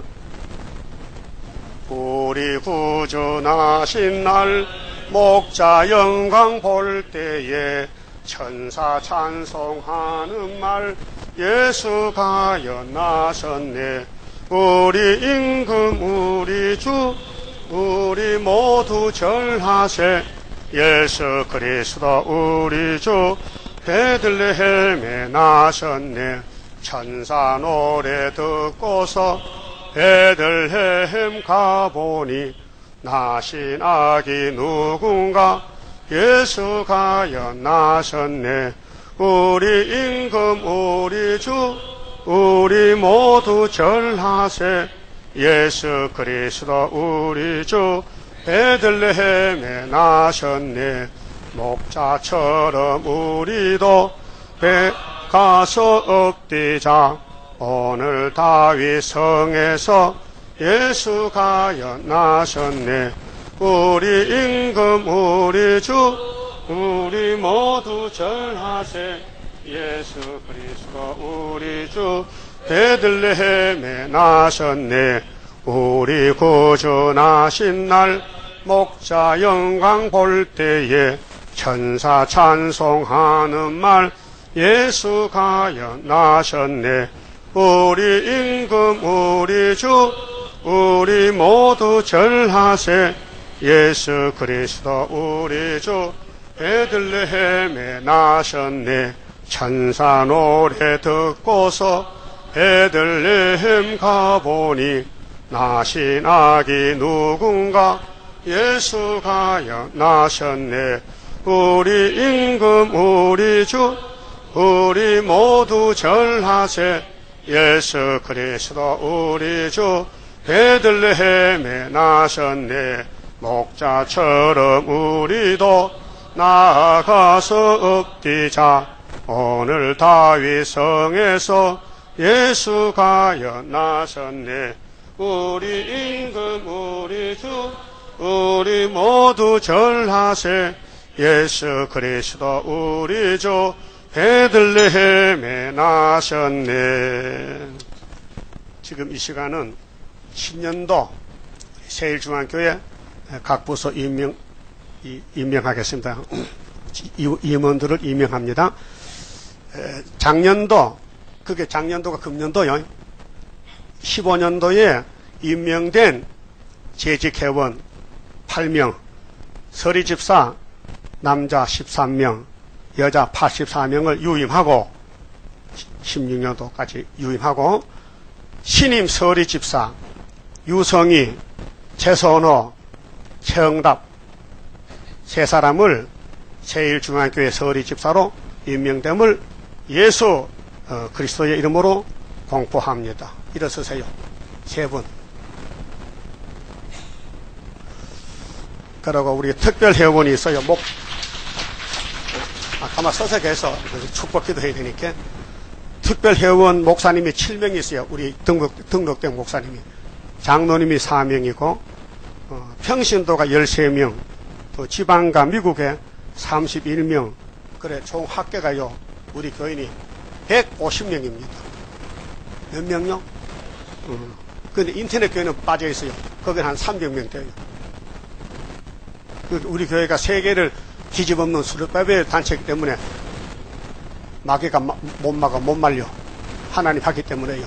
우리 구주나신 날 목자 영광 볼 때에 천사 찬송하는 말 예수가 연나셨네. 우리 임금 우리 주 우리 모두 절하세. 예수 그리스도 우리 주 베들레헴에 나셨네. 천사 노래 듣고서 베들레헴 가보니 나신 아기 누군가 예수가 연나셨네. 우리 임금 우리 주 우리 모두 절하세. 예수 그리스도 우리 주 베들레헴에 나셨네. 목자처럼 우리도 배 가서 엎디자. 오늘 다윗 성에서 예수가 연나셨네. 우리 임금 우리 주 우리 모두 절하세. 예수 그리스도 우리 주 베들레헴에 나셨네. 우리 구주 나신 날 목자 영광 볼 때에 천사 찬송하는 말 예수가 연나셨네. 우리 임금 우리 주 우리 모두 절하세. 예수 그리스도 우리 주 베들레헴에 나셨네. 천사 노래 듣고서 베들레헴 가보니 나신 아기 누군가 예수가 연나셨네. 우리 임금 우리 주 우리 모두 절하세. 예수 그리스도 우리 주 베들레헴에 나셨네. 목자처럼 우리도 나아가서 엎디자. 오늘 다윗 성에서 예수가 연나셨네. 우리 임금 우리 주 우리 모두 절하세. 예수 그리스도 우리 주 베들레헴에 나셨네. 지금 이 시간은 신년도 세일중앙교회 각 부서 임명하겠습니다. 임원들을 임명합니다. 작년도, 그게 작년도가 금년도요. 15년도에 임명된 재직회원 8명, 서리집사 남자 13명, 여자 84명을 유임하고 16년도까지 유임하고 신임 서리집사 유성희, 최선호, 최응답 세 사람을 세일중앙교회 서리집사로 임명됨을 예수 그리스도의 이름으로 공포합니다. 일어서세요. 세 분. 그리고 우리 특별 회원이 있어요. 아마 서서 계서 축복기도 해야 되니까 특별 회원 목사님이 7명이 있어요. 우리 등록된 목사님이. 장로님이 4명이고 평신도가 13명, 또 지방과 미국에 31명. 그래 총 합계가요. 우리 교인이 150명입니다. 몇 명요? 근데 인터넷 교회는 빠져 있어요. 거기는 한 300명 돼요. 우리 교회가 세계를 뒤집어엎는 수렵밥의 단체이기 때문에 마귀가 못 막아 못 말려. 하나님 하기 때문에요.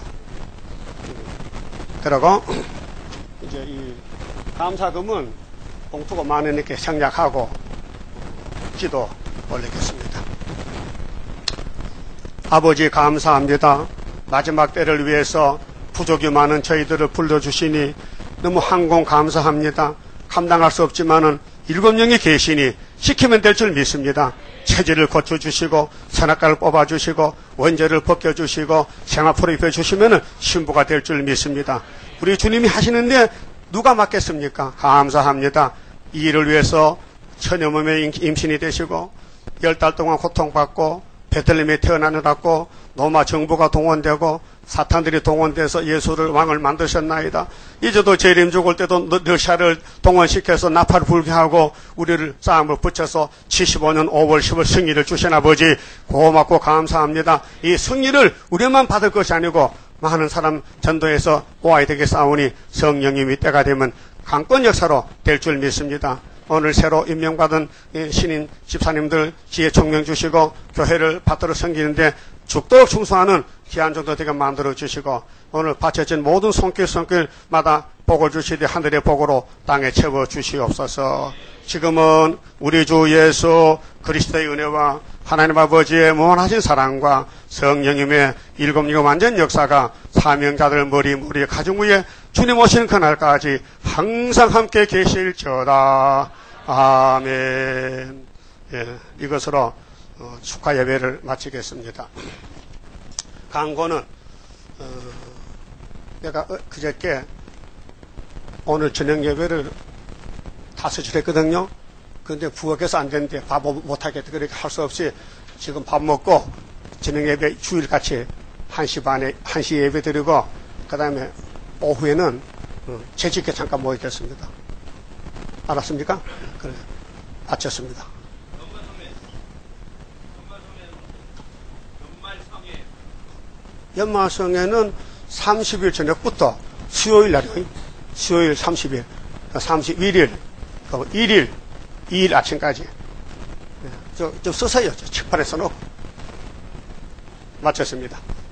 그러고 이제 이 감사금은 봉투가 많으니까 생략하고 기도 올리겠습니다. 아버지 감사합니다. 마지막 때를 위해서 부족이 많은 저희들을 불러주시니 너무 항공 감사합니다. 감당할 수 없지만은 7명이 계시니 시키면 될 줄 믿습니다. 체질을 고쳐주시고 선악과를 뽑아주시고 원죄를 벗겨주시고 생화포를 입혀주시면 신부가 될 줄 믿습니다. 우리 주님이 하시는데 누가 맡겠습니까? 감사합니다. 이 일을 위해서 처녀몸에 임신이 되시고 10달 동안 고통받고 베들레헴에 태어나느라고 로마 정부가 동원되고 사탄들이 동원돼서 예수를 왕을 만드셨나이다. 이제도 재림 죽을 때도 러시아를 동원시켜서 나팔을 불게 하고 우리를 싸움을 붙여서 75년 5월 10월 승리를 주신 아버지 고맙고 감사합니다. 이 승리를 우리만 받을 것이 아니고 많은 사람 전도해서 모아야 되겠사오니 성령님이 때가 되면 강권 역사로 될 줄 믿습니다. 오늘 새로 임명받은 신인 집사님들 지혜 총명 주시고 교회를 받들어 섬기는데 죽도록 충성하는 귀한 정도 되게 만들어 주시고 오늘 바쳐진 모든 손길마다 복을 주시되 하늘의 복으로 땅에 채워 주시옵소서. 지금은 우리 주 예수 그리스도의 은혜와 하나님 아버지의 무한하신 사랑과 성령님의 일곱 완전 역사가 사명자들 머리 가정 위에 주님 오시는 그날까지 항상 함께 계실지어다. 아멘. 예, 이것으로 축하 예배를 마치겠습니다. 강고는 내가 그저께 오늘 저녁 예배를 5시를 했거든요. 그런데 부엌에서 안 되는데 밥 못 하겠다. 그러니까 할 수 없이 지금 밥 먹고 저녁 예배 주일같이 1시 반에 1시 예배 드리고 그 다음에 오후에는 재직회 잠깐 모이겠습니다. 알았습니까? 그래, 마쳤습니다. 연말성회는 30일 저녁부터 수요일 날이에요. 수요일 30일, 31일, 1일, 2일 아침까지. 좀 쓰세요. 책판에 써놓고. 마쳤습니다.